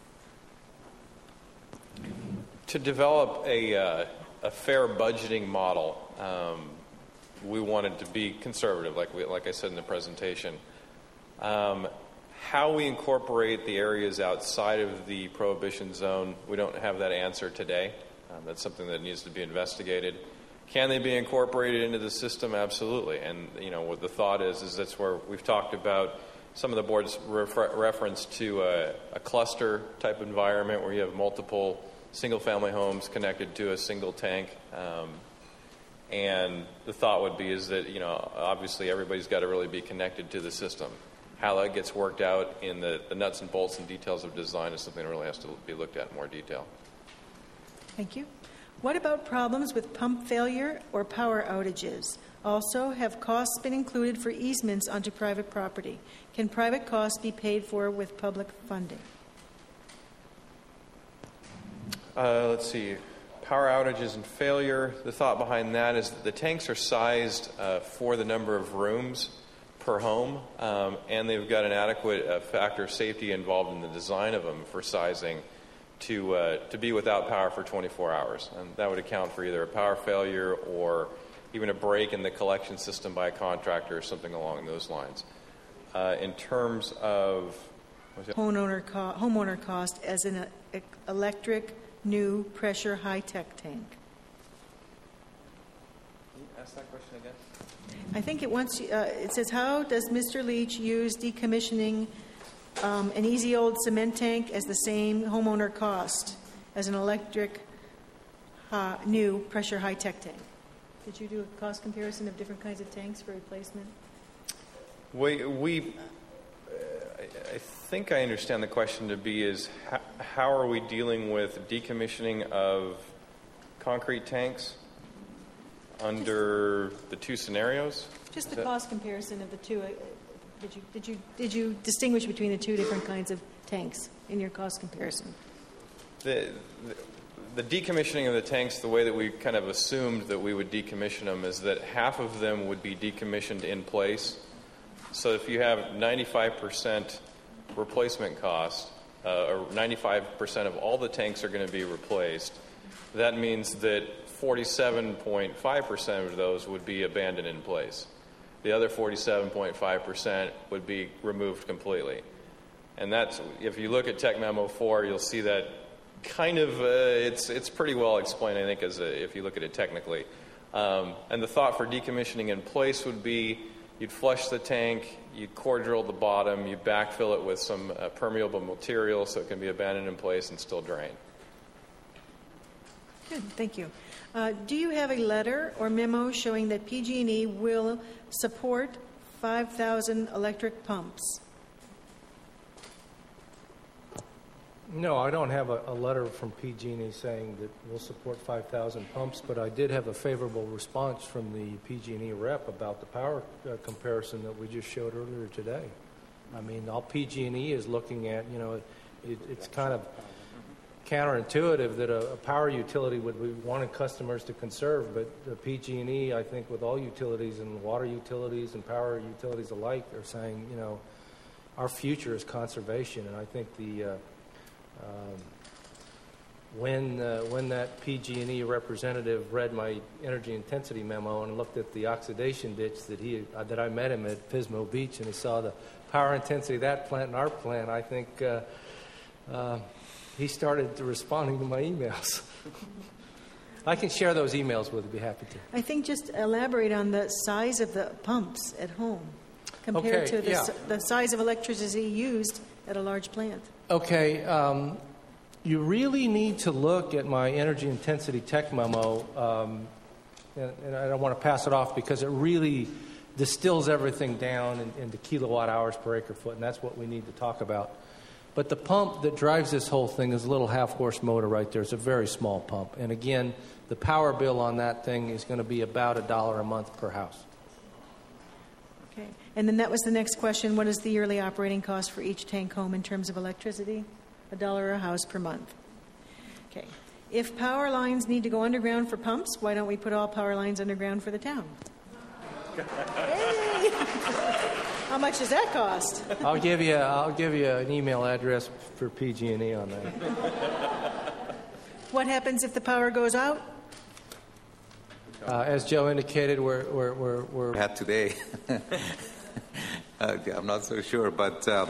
To develop a, uh, a fair budgeting model, um, we wanted to be conservative, like we, like I said in the presentation. Um, how we incorporate the areas outside of the prohibition zone, we don't have that answer today. Um, that's something that needs to be investigated. Can they be incorporated into the system? Absolutely. And you know what the thought is is that's where we've talked about some of the board's refer- reference to a, a cluster type environment where you have multiple single-family homes connected to a single tank. Um, and the thought would be is that, you know, obviously everybody's got to really be connected to the system. How that gets worked out in the, the nuts and bolts and details of design is something that really has to be looked at in more detail. Thank you. What about problems with pump failure or power outages? Also, have costs been included for easements onto private property? Can private costs be paid for with public funding? Uh, let's see. Power outages and failure. The thought behind that is that the tanks are sized uh, for the number of rooms per home, um, and they've got an adequate uh, factor of safety involved in the design of them for sizing to uh, to be without power for twenty-four hours. And that would account for either a power failure or even a break in the collection system by a contractor or something along those lines. Uh, in terms of What's that? homeowner, co- homeowner cost as an uh, electric new pressure high-tech tank? Can you ask that question again? I think it wants, you- uh, it says, how does Mister Leach use decommissioning um, an easy old cement tank as the same homeowner cost as an electric uh, new pressure high-tech tank? Did you do a cost comparison of different kinds of tanks for replacement? We, we uh, I, I think I understand the question to be is how, how are we dealing with decommissioning of concrete tanks under the two scenarios? Just Is the that- cost comparison of the two. uh, Did you, did you, did you distinguish between the two different kinds of tanks in your cost comparison? The, the, the decommissioning of the tanks, the way that we kind of assumed that we would decommission them is that half of them would be decommissioned in place. So if you have ninety-five percent replacement cost, uh, or ninety-five percent of all the tanks are going to be replaced, that means that forty-seven point five percent of those would be abandoned in place. The other forty-seven point five percent would be removed completely. And that's, if you look at Tech Memo four, you'll see that kind of, uh, it's it's pretty well explained, I think, as a, if you look at it technically. Um, and the thought for decommissioning in place would be you'd flush the tank, you'd core drill the bottom, you backfill it with some uh, permeable material so it can be abandoned in place and still drain. Good, thank you. Uh, do you have a letter or memo showing that P G and E will support five thousand electric pumps? No, I don't have a, a letter from P G and E saying that we'll support five thousand pumps, but I did have a favorable response from the P G and E rep about the power uh, comparison that we just showed earlier today. I mean, all P G and E is looking at, you know, it, it's kind of counterintuitive that a, a power utility would be wanting customers to conserve, but the P G and E, I think, with all utilities and water utilities and power utilities alike, are saying, you know, our future is conservation, and I think the uh, um, when uh, when that P G and E representative read my energy intensity memo and looked at the oxidation ditch that he uh, that I met him at Pismo Beach, and he saw the power intensity of that plant and our plant, I think uh, uh, he started responding to my emails. I can share those emails with you. Be happy to. I think just elaborate on the size of the pumps at home compared Okay, to the, yeah. s- the size of electricity used at a large plant. Okay, um, you really need to look at my energy intensity tech memo, um, and, and I don't want to pass it off because it really distills everything down in, into kilowatt hours per acre foot, and that's what we need to talk about. But the pump that drives this whole thing is a little half-horse motor right there. It's a very small pump. And again, the power bill on that thing is going to be about a dollar a month per house. Okay. And then that was the next question. What is the yearly operating cost for each tank home in terms of electricity? A dollar a house per month. Okay. If power lines need to go underground for pumps, why don't we put all power lines underground for the town? Hey! How much does that cost? I'll give you I'll give you an email address for P G and E on that. What happens if the power goes out? Uh, as Joe indicated, we're we're we're, we're had today. uh, I'm not so sure, but uh,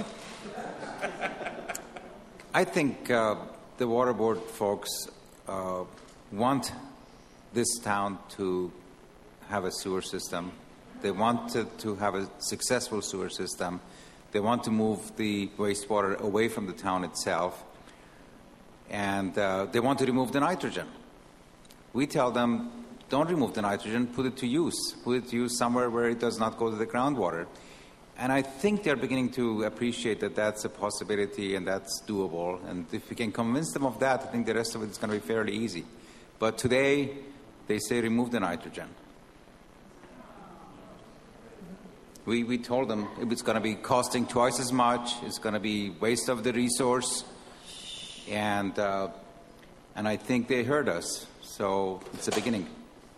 I think uh, the water board folks uh, want this town to have a sewer system. They want to, to have a successful sewer system. They want to move the wastewater away from the town itself. And uh, they want to remove the nitrogen. We tell them, don't remove the nitrogen, put it to use. Put it to use somewhere where it does not go to the groundwater. And I think they're beginning to appreciate that that's a possibility and that's doable. And if we can convince them of that, I think the rest of it is going to be fairly easy. But today, they say remove the nitrogen. We, we told them it's going to be costing twice as much. It's going to be waste of the resource. And, uh, and I think they heard us. So it's a beginning.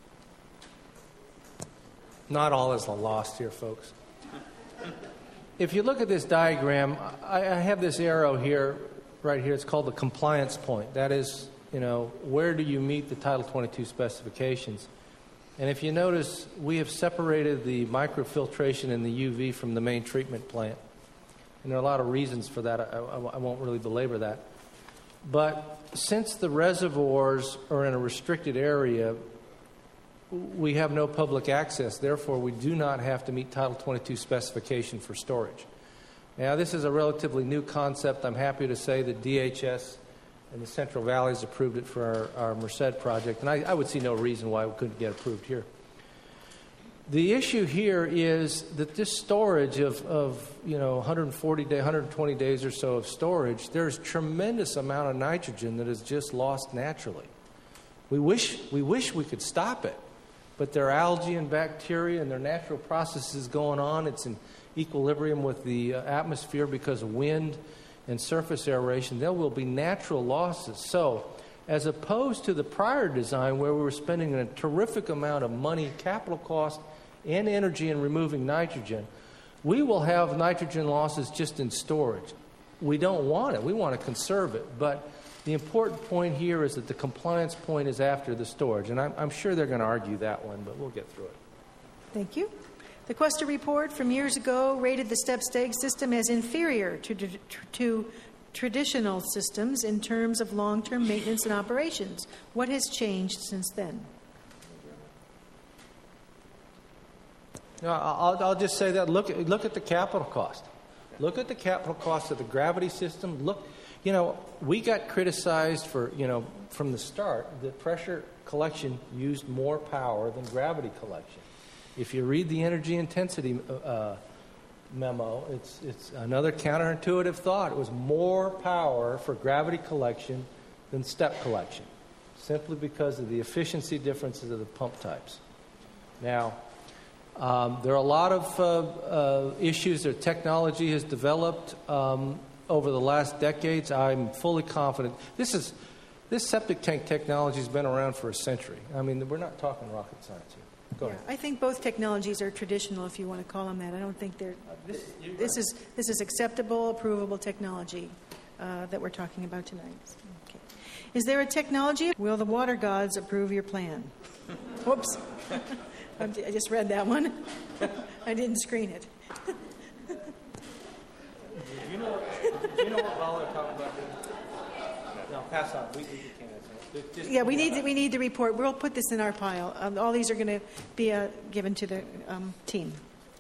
Not all is lost here, folks. If you look at this diagram, I, I have this arrow here, right here. It's called the compliance point. That is, you know, where do you meet the Title twenty-two specifications? And if you notice, we have separated the microfiltration and the U V from the main treatment plant. And there are a lot of reasons for that. I, I, I won't really belabor that. But since the reservoirs are in a restricted area, we have no public access. Therefore, we do not have to meet Title twenty-two specification for storage. Now, this is a relatively new concept. I'm happy to say that D H S and the Central Valley has approved it for our, our Merced project, and I, I would see no reason why it couldn't get approved here. The issue here is that this storage of, of you know, one hundred forty day, one hundred twenty days or so of storage, there's tremendous amount of nitrogen that is just lost naturally. We wish we wish we could stop it, but there are algae and bacteria and there are natural processes going on. It's in equilibrium with the uh, atmosphere because of wind and surface aeration. There will be natural losses. So, as opposed to the prior design where we were spending a terrific amount of money, capital cost, and energy in removing nitrogen, we will have nitrogen losses just in storage. We don't want it. We want to conserve it. But the important point here is that the compliance point is after the storage. And I'm, I'm sure they're going to argue that one, but we'll get through it. Thank you. The Questa report from years ago rated the step-stag system as inferior to, to traditional systems in terms of long-term maintenance and operations. What has changed since then? No, I'll, I'll just say that. Look, look at the capital cost. Look at the capital cost of the gravity system. Look, you know, we got criticized for, you know, from the start that pressure collection used more power than gravity collection. If you read the energy intensity uh, memo, it's, it's another counterintuitive thought. It was more power for gravity collection than step collection, simply because of the efficiency differences of the pump types. Now, Um, there are a lot of uh, uh, issues that technology has developed um, over the last decades. I'm fully confident. This is this septic tank technology has been around for a century. I mean, we're not talking rocket science here. Go Yeah, ahead. I think both technologies are traditional, if you want to call them that. I don't think they're. Uh, this, This is this is acceptable, approvable technology uh, that we're talking about tonight. Okay. Is there a technology? Will the water gods approve your plan? Whoops. I just read that one. I didn't screen it. Do you know, do you know what well they're talking about? No, pass on. We, we can't answer it. Just, Yeah, we need we need the report. We'll put this in our pile. Um, all these are going to be uh, given to the um, team.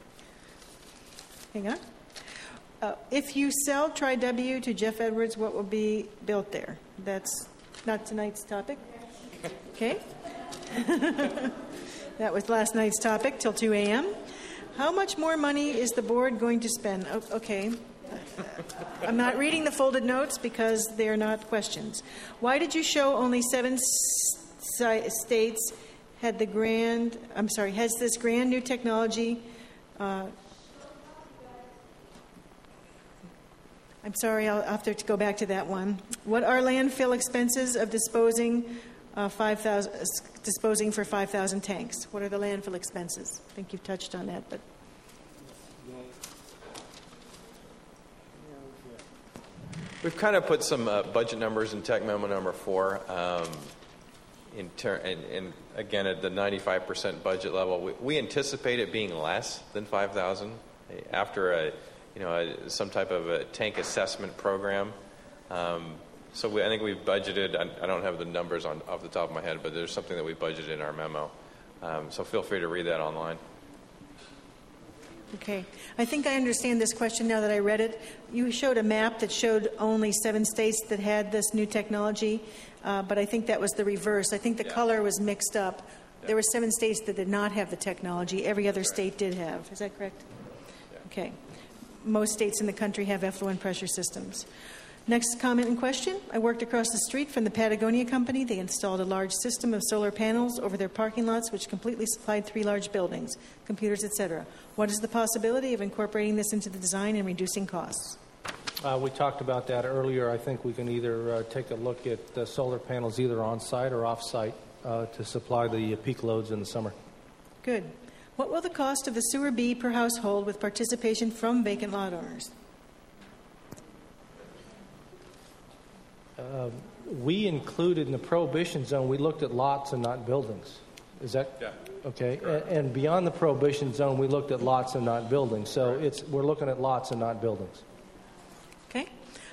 Hang on. Uh, if you sell Tri W to Jeff Edwards, what will be built there? That's not tonight's topic. Okay. That was last night's topic till two a.m. How much more money is the board going to spend? Oh, okay. I'm not reading the folded notes because they're not questions. Why did you show only seven s- states had the grand, I'm sorry, has this grand new technology? Uh, I'm sorry, I'll have to go back to that one. What are landfill expenses of disposing uh, five thousand, disposing for five thousand tanks? What are the landfill expenses? I think you've touched on that, but we've kind of put some uh, budget numbers in tech memo number four. Um, in ter- and, and again, at the ninety-five percent budget level, we, we anticipate it being less than five thousand after a, you know, a, some type of a tank assessment program. Um, so we, I think we've budgeted. I, I don't have the numbers on off the top of my head, but there's something that we budgeted in our memo. Um, so feel free to read that online. okay. I think I understand this question now that I read it. You showed a map that showed only seven states that had this new technology, uh, but I think that was the reverse. I think the Yeah. color was mixed up. There were seven states that did not have the technology. Every other state did have. Is that correct? Yeah. Okay. Most states in the country have effluent pressure systems. Next comment and question. I worked across the street from the Patagonia Company. They installed a large system of solar panels over their parking lots, which completely supplied three large buildings, computers, et cetera. What is the possibility of incorporating this into the design and reducing costs? Uh, we talked about that earlier. I think we can either uh, take a look at the solar panels either on-site or off-site uh, to supply the uh, peak loads in the summer. Good. What will the cost of the sewer be per household with participation from vacant lot owners? Uh, we included in the prohibition zone, we looked at lots and not buildings. Is that Yeah. okay? And, and beyond the prohibition zone, we looked at lots and not buildings. So it's we're looking at lots and not buildings.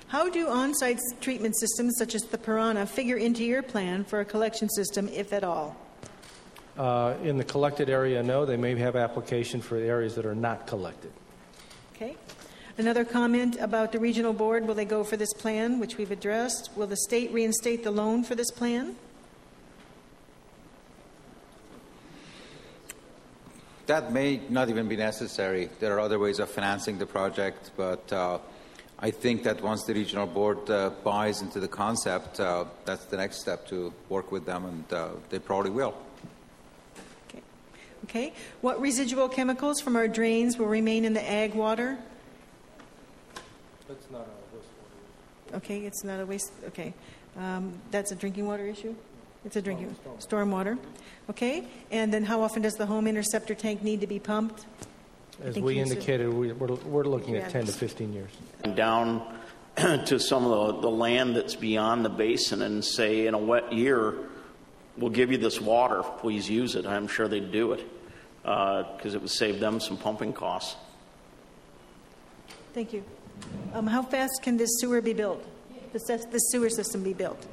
How do on-site treatment systems such as the Piranha figure into your plan for a collection system, if at all? Uh, in the collected area, no. They may have application for areas that are not collected. Okay. Another comment about the regional board. Will they go for this plan, which we've addressed? Will the state reinstate the loan for this plan? That may not even be necessary. There are other ways of financing the project, but uh, I think that once the regional board uh, buys into the concept, uh, that's the next step to work with them, and uh, they probably will. Okay. Okay. What residual chemicals from our drains will remain in the ag water? That's not a wastewater. Okay, it's not a waste. Okay. Um, that's a drinking water issue? It's a drinking storm water. Okay. And then how often does the home interceptor tank need to be pumped? As we indicated, we, we're, we're looking at ten to fifteen years. Down to some of the, the land that's beyond the basin and say, in a wet year, we'll give you this water, please use it. I'm sure they'd do it because uh, it would save them some pumping costs. Thank you. Um, how fast can this sewer be built? This, this sewer system be built?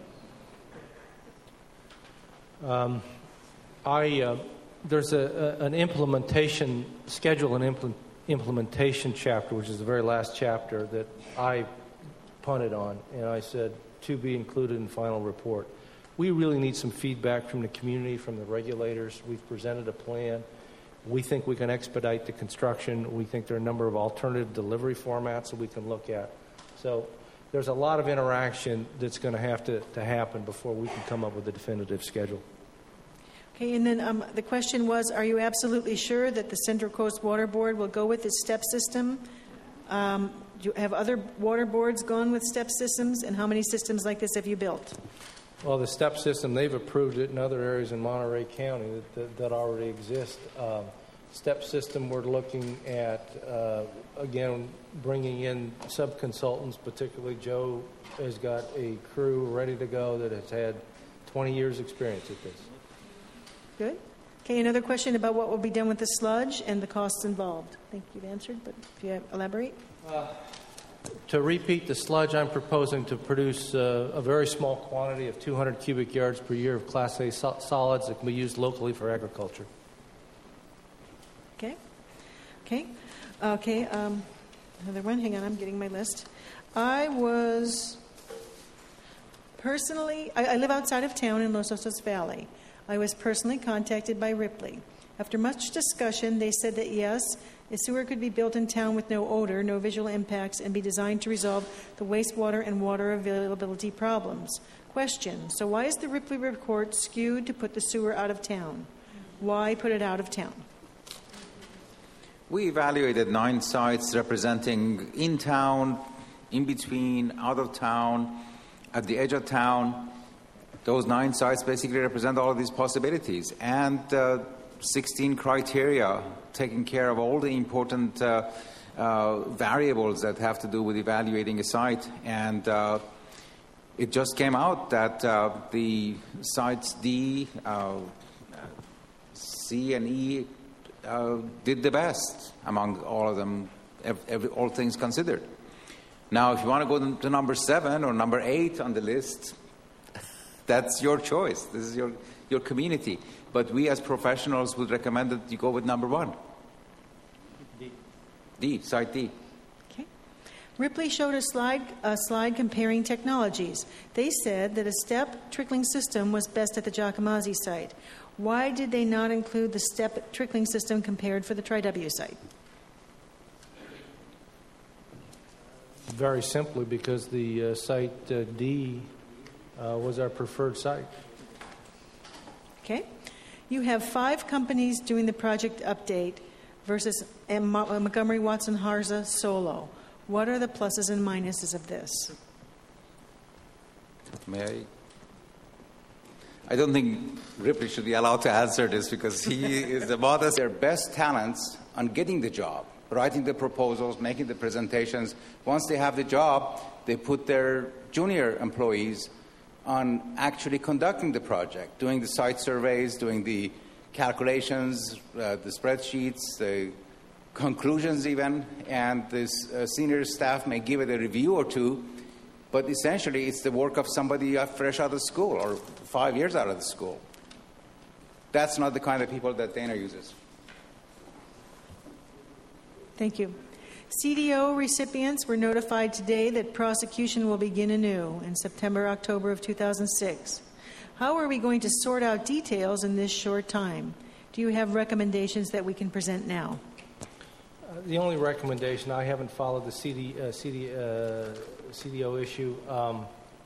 Um, I uh, there's a, a, an implementation schedule and impl- implementation chapter, which is the very last chapter that I punted on, and I said to be included in final report. We really need some feedback from the community, from the regulators. We've presented a plan. We think we can expedite the construction. We think there are a number of alternative delivery formats that we can look at. So there's a lot of interaction that's going to have to, to happen before we can come up with a definitive schedule. Okay, and then um, the question was, are you absolutely sure that the Central Coast Water Board will go with this STEP system? Um, do you have other water boards gone with STEP systems, and how many systems like this have you built? Well, the STEP system, they've approved it in other areas in Monterey County that, that, that already exist. Um, STEP system, we're looking at, uh, again, bringing in sub-consultants, particularly Joe has got a crew ready to go that has had twenty years experience at this. Good. Okay, another question about what will be done with the sludge and the costs involved. I think you've answered, but if you elaborate. Uh, to repeat the sludge, I'm proposing to produce uh, a very small quantity of two hundred cubic yards per year of Class A so- solids that can be used locally for agriculture. Okay. Okay. Okay. Um, another one. Hang on. I'm getting my list. I was personally, I, I live outside of town in Los Osos Valley. I was personally contacted by Ripley. After much discussion, they said that yes, a sewer could be built in town with no odor, no visual impacts, and be designed to resolve the wastewater and water availability problems. Question: so why is the Ripley report skewed to put the sewer out of town? Why put it out of town? We evaluated nine sites representing in town, in between, out of town, at the edge of town. Those nine sites basically represent all of these possibilities, and uh, sixteen criteria taking care of all the important uh, uh, variables that have to do with evaluating a site. And uh, it just came out that uh, the sites D, uh, C, and E uh, did the best among all of them, every, every, all things considered. Now, if you want to go to number seven or number eight on the list, that's your choice. This is your, your community. But we as professionals would recommend that you go with number one. D. D, site D. Okay. Ripley showed a slide, a slide comparing technologies. They said that a step trickling system was best at the Jacomazzi site. Why did they not include the step trickling system compared for the Tri-W site? Very simply because the uh, site uh, D uh, was our preferred site. Okay. You have five companies doing the project update versus Montgomery Watson Harza solo. What are the pluses and minuses of this? May I? I don't think Ripley should be allowed to answer this because he is the modest. Their best talents on getting the job, writing the proposals, making the presentations. Once they have the job, they put their junior employees on actually conducting the project, doing the site surveys, doing the calculations, uh, the spreadsheets, the conclusions even, and this uh, senior staff may give it a review or two, But essentially, it's the work of somebody fresh out of school or five years out of the school. That's not the kind of people that Dana uses. Thank you. C D O recipients were notified today that prosecution will begin anew in September, October of two thousand six. How are we going to sort out details in this short time? Do you have recommendations that we can present now? Uh, the only recommendation, I haven't followed the C D, uh, C D, uh, C D O issue. Um,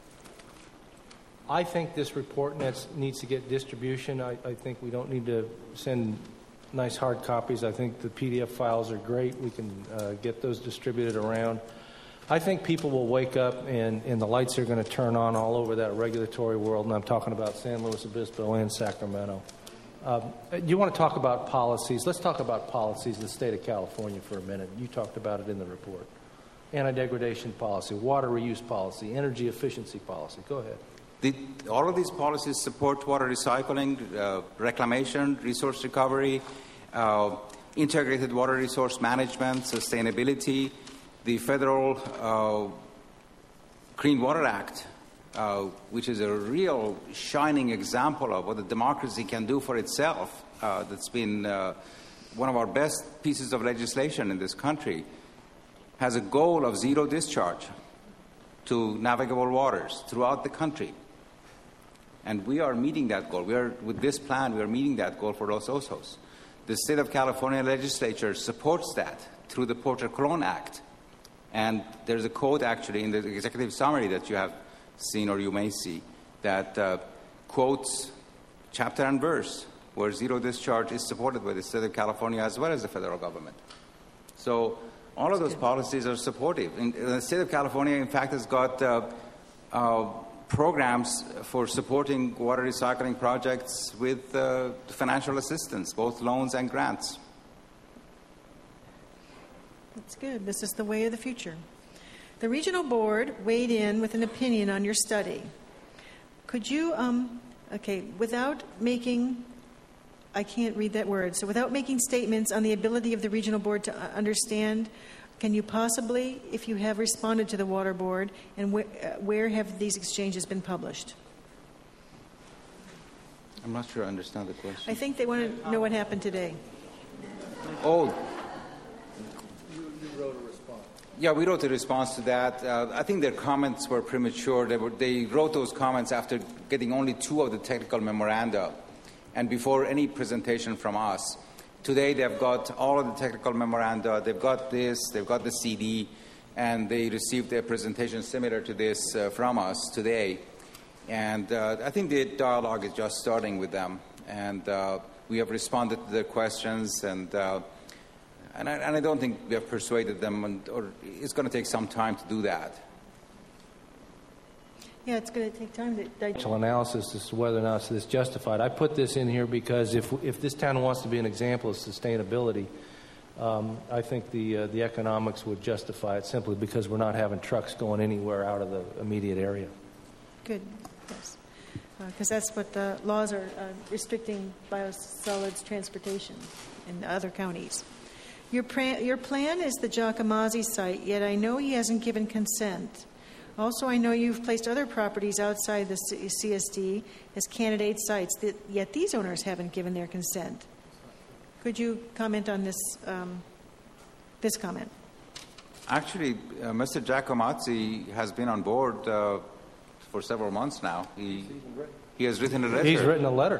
I think this report needs, needs to get distribution. I, I think we don't need to send nice hard copies. I think the P D F files are great. We can uh, get those distributed around. I think people will wake up and, and the lights are going to turn on all over that regulatory world, and I'm talking about San Luis Obispo and Sacramento. Um, you want to talk about policies? Let's talk about policies in the state of California for a minute. You talked about it in the report. Anti-degradation policy, water reuse policy, energy efficiency policy. Go ahead. The, all of these policies support water recycling, uh, reclamation, resource recovery, uh, integrated water resource management, sustainability. The federal uh, Clean Water Act, uh, which is a real shining example of what a democracy can do for itself, uh, that's been uh, one of our best pieces of legislation in this country, has a goal of zero discharge to navigable waters throughout the country. And we are meeting that goal. We are, with this plan, we are meeting that goal for Los Osos. The state of California legislature supports that through the Porter Cologne Act. And there's a quote actually in the executive summary that you have seen or you may see that uh, quotes chapter and verse where zero discharge is supported by the state of California as well as the federal government. So all of those policies are supportive. In, the state of California, in fact, has got uh, uh, programs for supporting water recycling projects with uh, financial assistance, both loans and grants. That's good. This is the way of the future. The regional board weighed in with an opinion on your study. Could you, um, okay, without making, I can't read that word, so without making statements on the ability of the regional board to understand, can you possibly, if you have responded to the water board, and wh- uh, where have these exchanges been published? I'm not sure I understand the question. I think they want to know what happened today. Oh. You, you wrote a response. Yeah, we wrote a response to that. Uh, I think their comments were premature. They, were, they wrote those comments after getting only two of the technical memoranda and before any presentation from us. Today they've got all of the technical memoranda, they've got this, they've got the C D, and they received a presentation similar to this uh, from us today. And uh, I think the dialogue is just starting with them. And uh, we have responded to their questions, and uh, and, I, and I don't think we have persuaded them, and, or it's going to take some time to do that. Yeah, it's going to take time to digest. Analysis as to whether or not this is justified. I put this in here because if if this town wants to be an example of sustainability, um, I think the uh, the economics would justify it simply because we're not having trucks going anywhere out of the immediate area. Good, yes, because uh, that's what the laws are uh, restricting biosolids transportation in other counties. Your pra- your plan is the Giacomazzi site, yet I know he hasn't given consent. Also, I know you've placed other properties outside the C S D as candidate sites, that, yet these owners haven't given their consent. Could you comment on this um, this comment? Actually, uh, Mister Giacomazzi has been on board uh, for several months now. He he has written a letter. He's written a letter.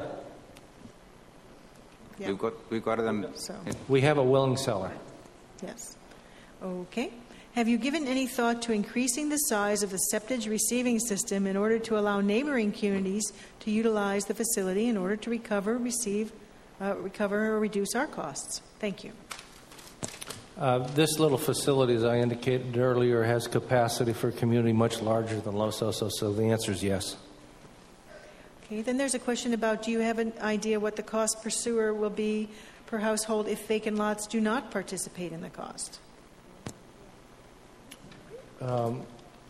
Yeah. We've got we've got them. So, We have a willing seller. yes. Okay. Have you given any thought to increasing the size of the septage receiving system in order to allow neighboring communities to utilize the facility in order to recover, receive, uh, recover, or reduce our costs? Thank you. Uh, this little facility, as I indicated earlier, has capacity for a community much larger than Los Osos, so the answer is yes. Okay, then there's a question about, do you have an idea what the cost per sewer will be per household if vacant lots do not participate in the cost? Um,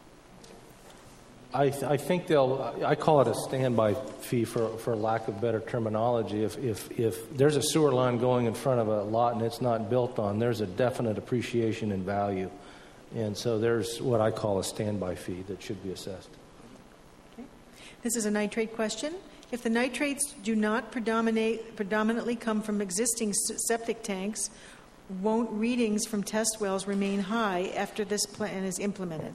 I, th- I think they'll, I call it a standby fee for, for lack of better terminology. If, if, if there's a sewer line going in front of a lot and it's not built on, there's a definite appreciation in value And so there's what I call a standby fee that should be assessed. Okay. This is a nitrate question. If the nitrates do not predominate, predominantly come from existing septic tanks, won't readings from test wells remain high after this plan is implemented?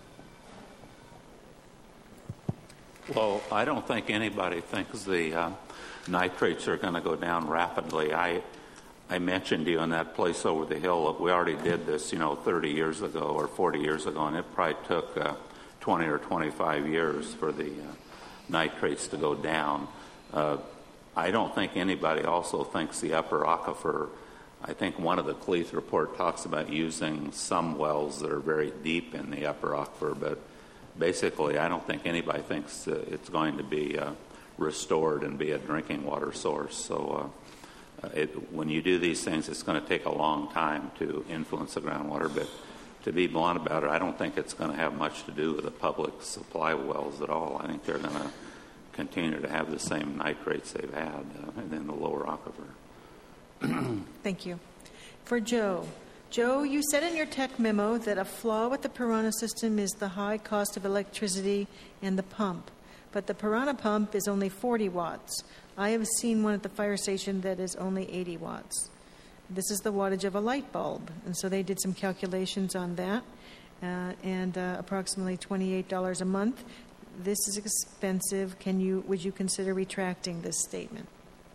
Well, I don't think anybody thinks the uh, nitrates are going to go down rapidly. I I mentioned to you in that place over the hill that we already did this, you know, thirty years ago or forty years ago, and it probably took uh, twenty or twenty-five years for the uh, nitrates to go down. Uh, I don't think anybody also thinks the upper aquifer. I think one of the Cleath report talks about using some wells that are very deep in the upper aquifer, but basically I don't think anybody thinks uh, it's going to be uh, restored and be a drinking water source. So uh, it, when you do these things, it's going to take a long time to influence the groundwater, but to be blunt about it, I don't think it's going to have much to do with the public supply wells at all. I think they're going to continue to have the same nitrates they've had uh, in the lower aquifer. Thank you. For Joe. Joe, you said in your tech memo that a flaw with the Piranha system is the high cost of electricity and the pump. But the Piranha pump is only forty watts. I have seen one at the fire station that is only eighty watts. This is the wattage of a light bulb. And so they did some calculations on that, uh, and uh, approximately twenty-eight dollars a month. This is expensive. Can you, would you consider retracting this statement?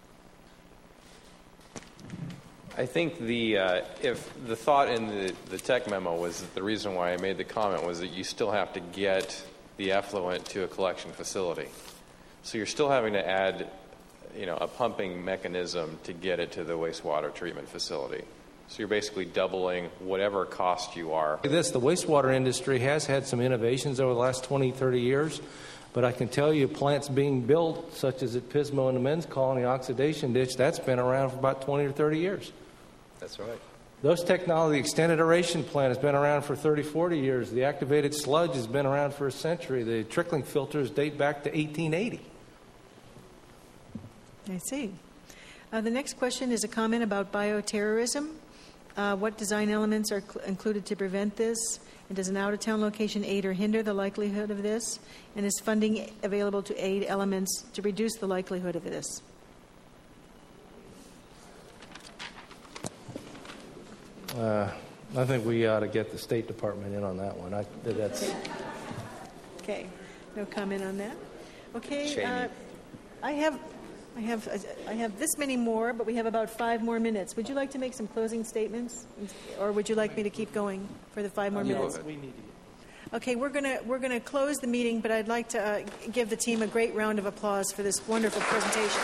I think the uh, if the thought in the, the tech memo was that the reason why I made the comment was that you still have to get the effluent to a collection facility. So you're still having to add, you know, a pumping mechanism to get it to the wastewater treatment facility. So you're basically doubling whatever cost you are. This, the wastewater industry has had some innovations over the last twenty, thirty years, but I can tell you plants being built, such as at Pismo and the Men's Colony Oxidation Ditch, that's been around for about twenty or thirty years. That's right. Those technology, the extended aeration plant has been around for thirty, forty years. The activated sludge has been around for a century. The trickling filters date back to eighteen eighty. I see. Uh, the next question is a comment about bioterrorism. Uh, what design elements are cl- included to prevent this? And does an out-of-town location aid or hinder the likelihood of this? And is funding available to aid elements to reduce the likelihood of this? Uh, I think we ought to get the State Department in on that one. I, that's Okay, no comment on that. Okay, Shady. uh, I have, I have, I have this many more, but we have about five more minutes. Would you like to make some closing statements, or would you like me to keep going for the five more minutes? we need to. Okay, we're gonna we're gonna close the meeting, but I'd like to uh, give the team a great round of applause for this wonderful presentation.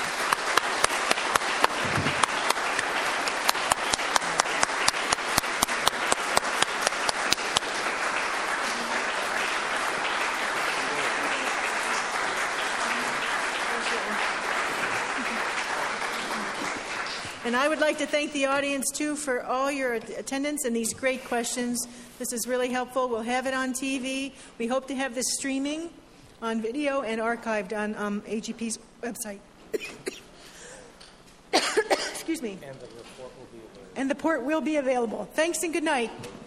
And I would like to thank the audience, too, for all your attendance and these great questions. This is really helpful. We'll have it on T V. We hope to have this streaming on video and archived on um, A G P's website. Excuse me. And the report will be available. And the report will be available. Thanks and good night.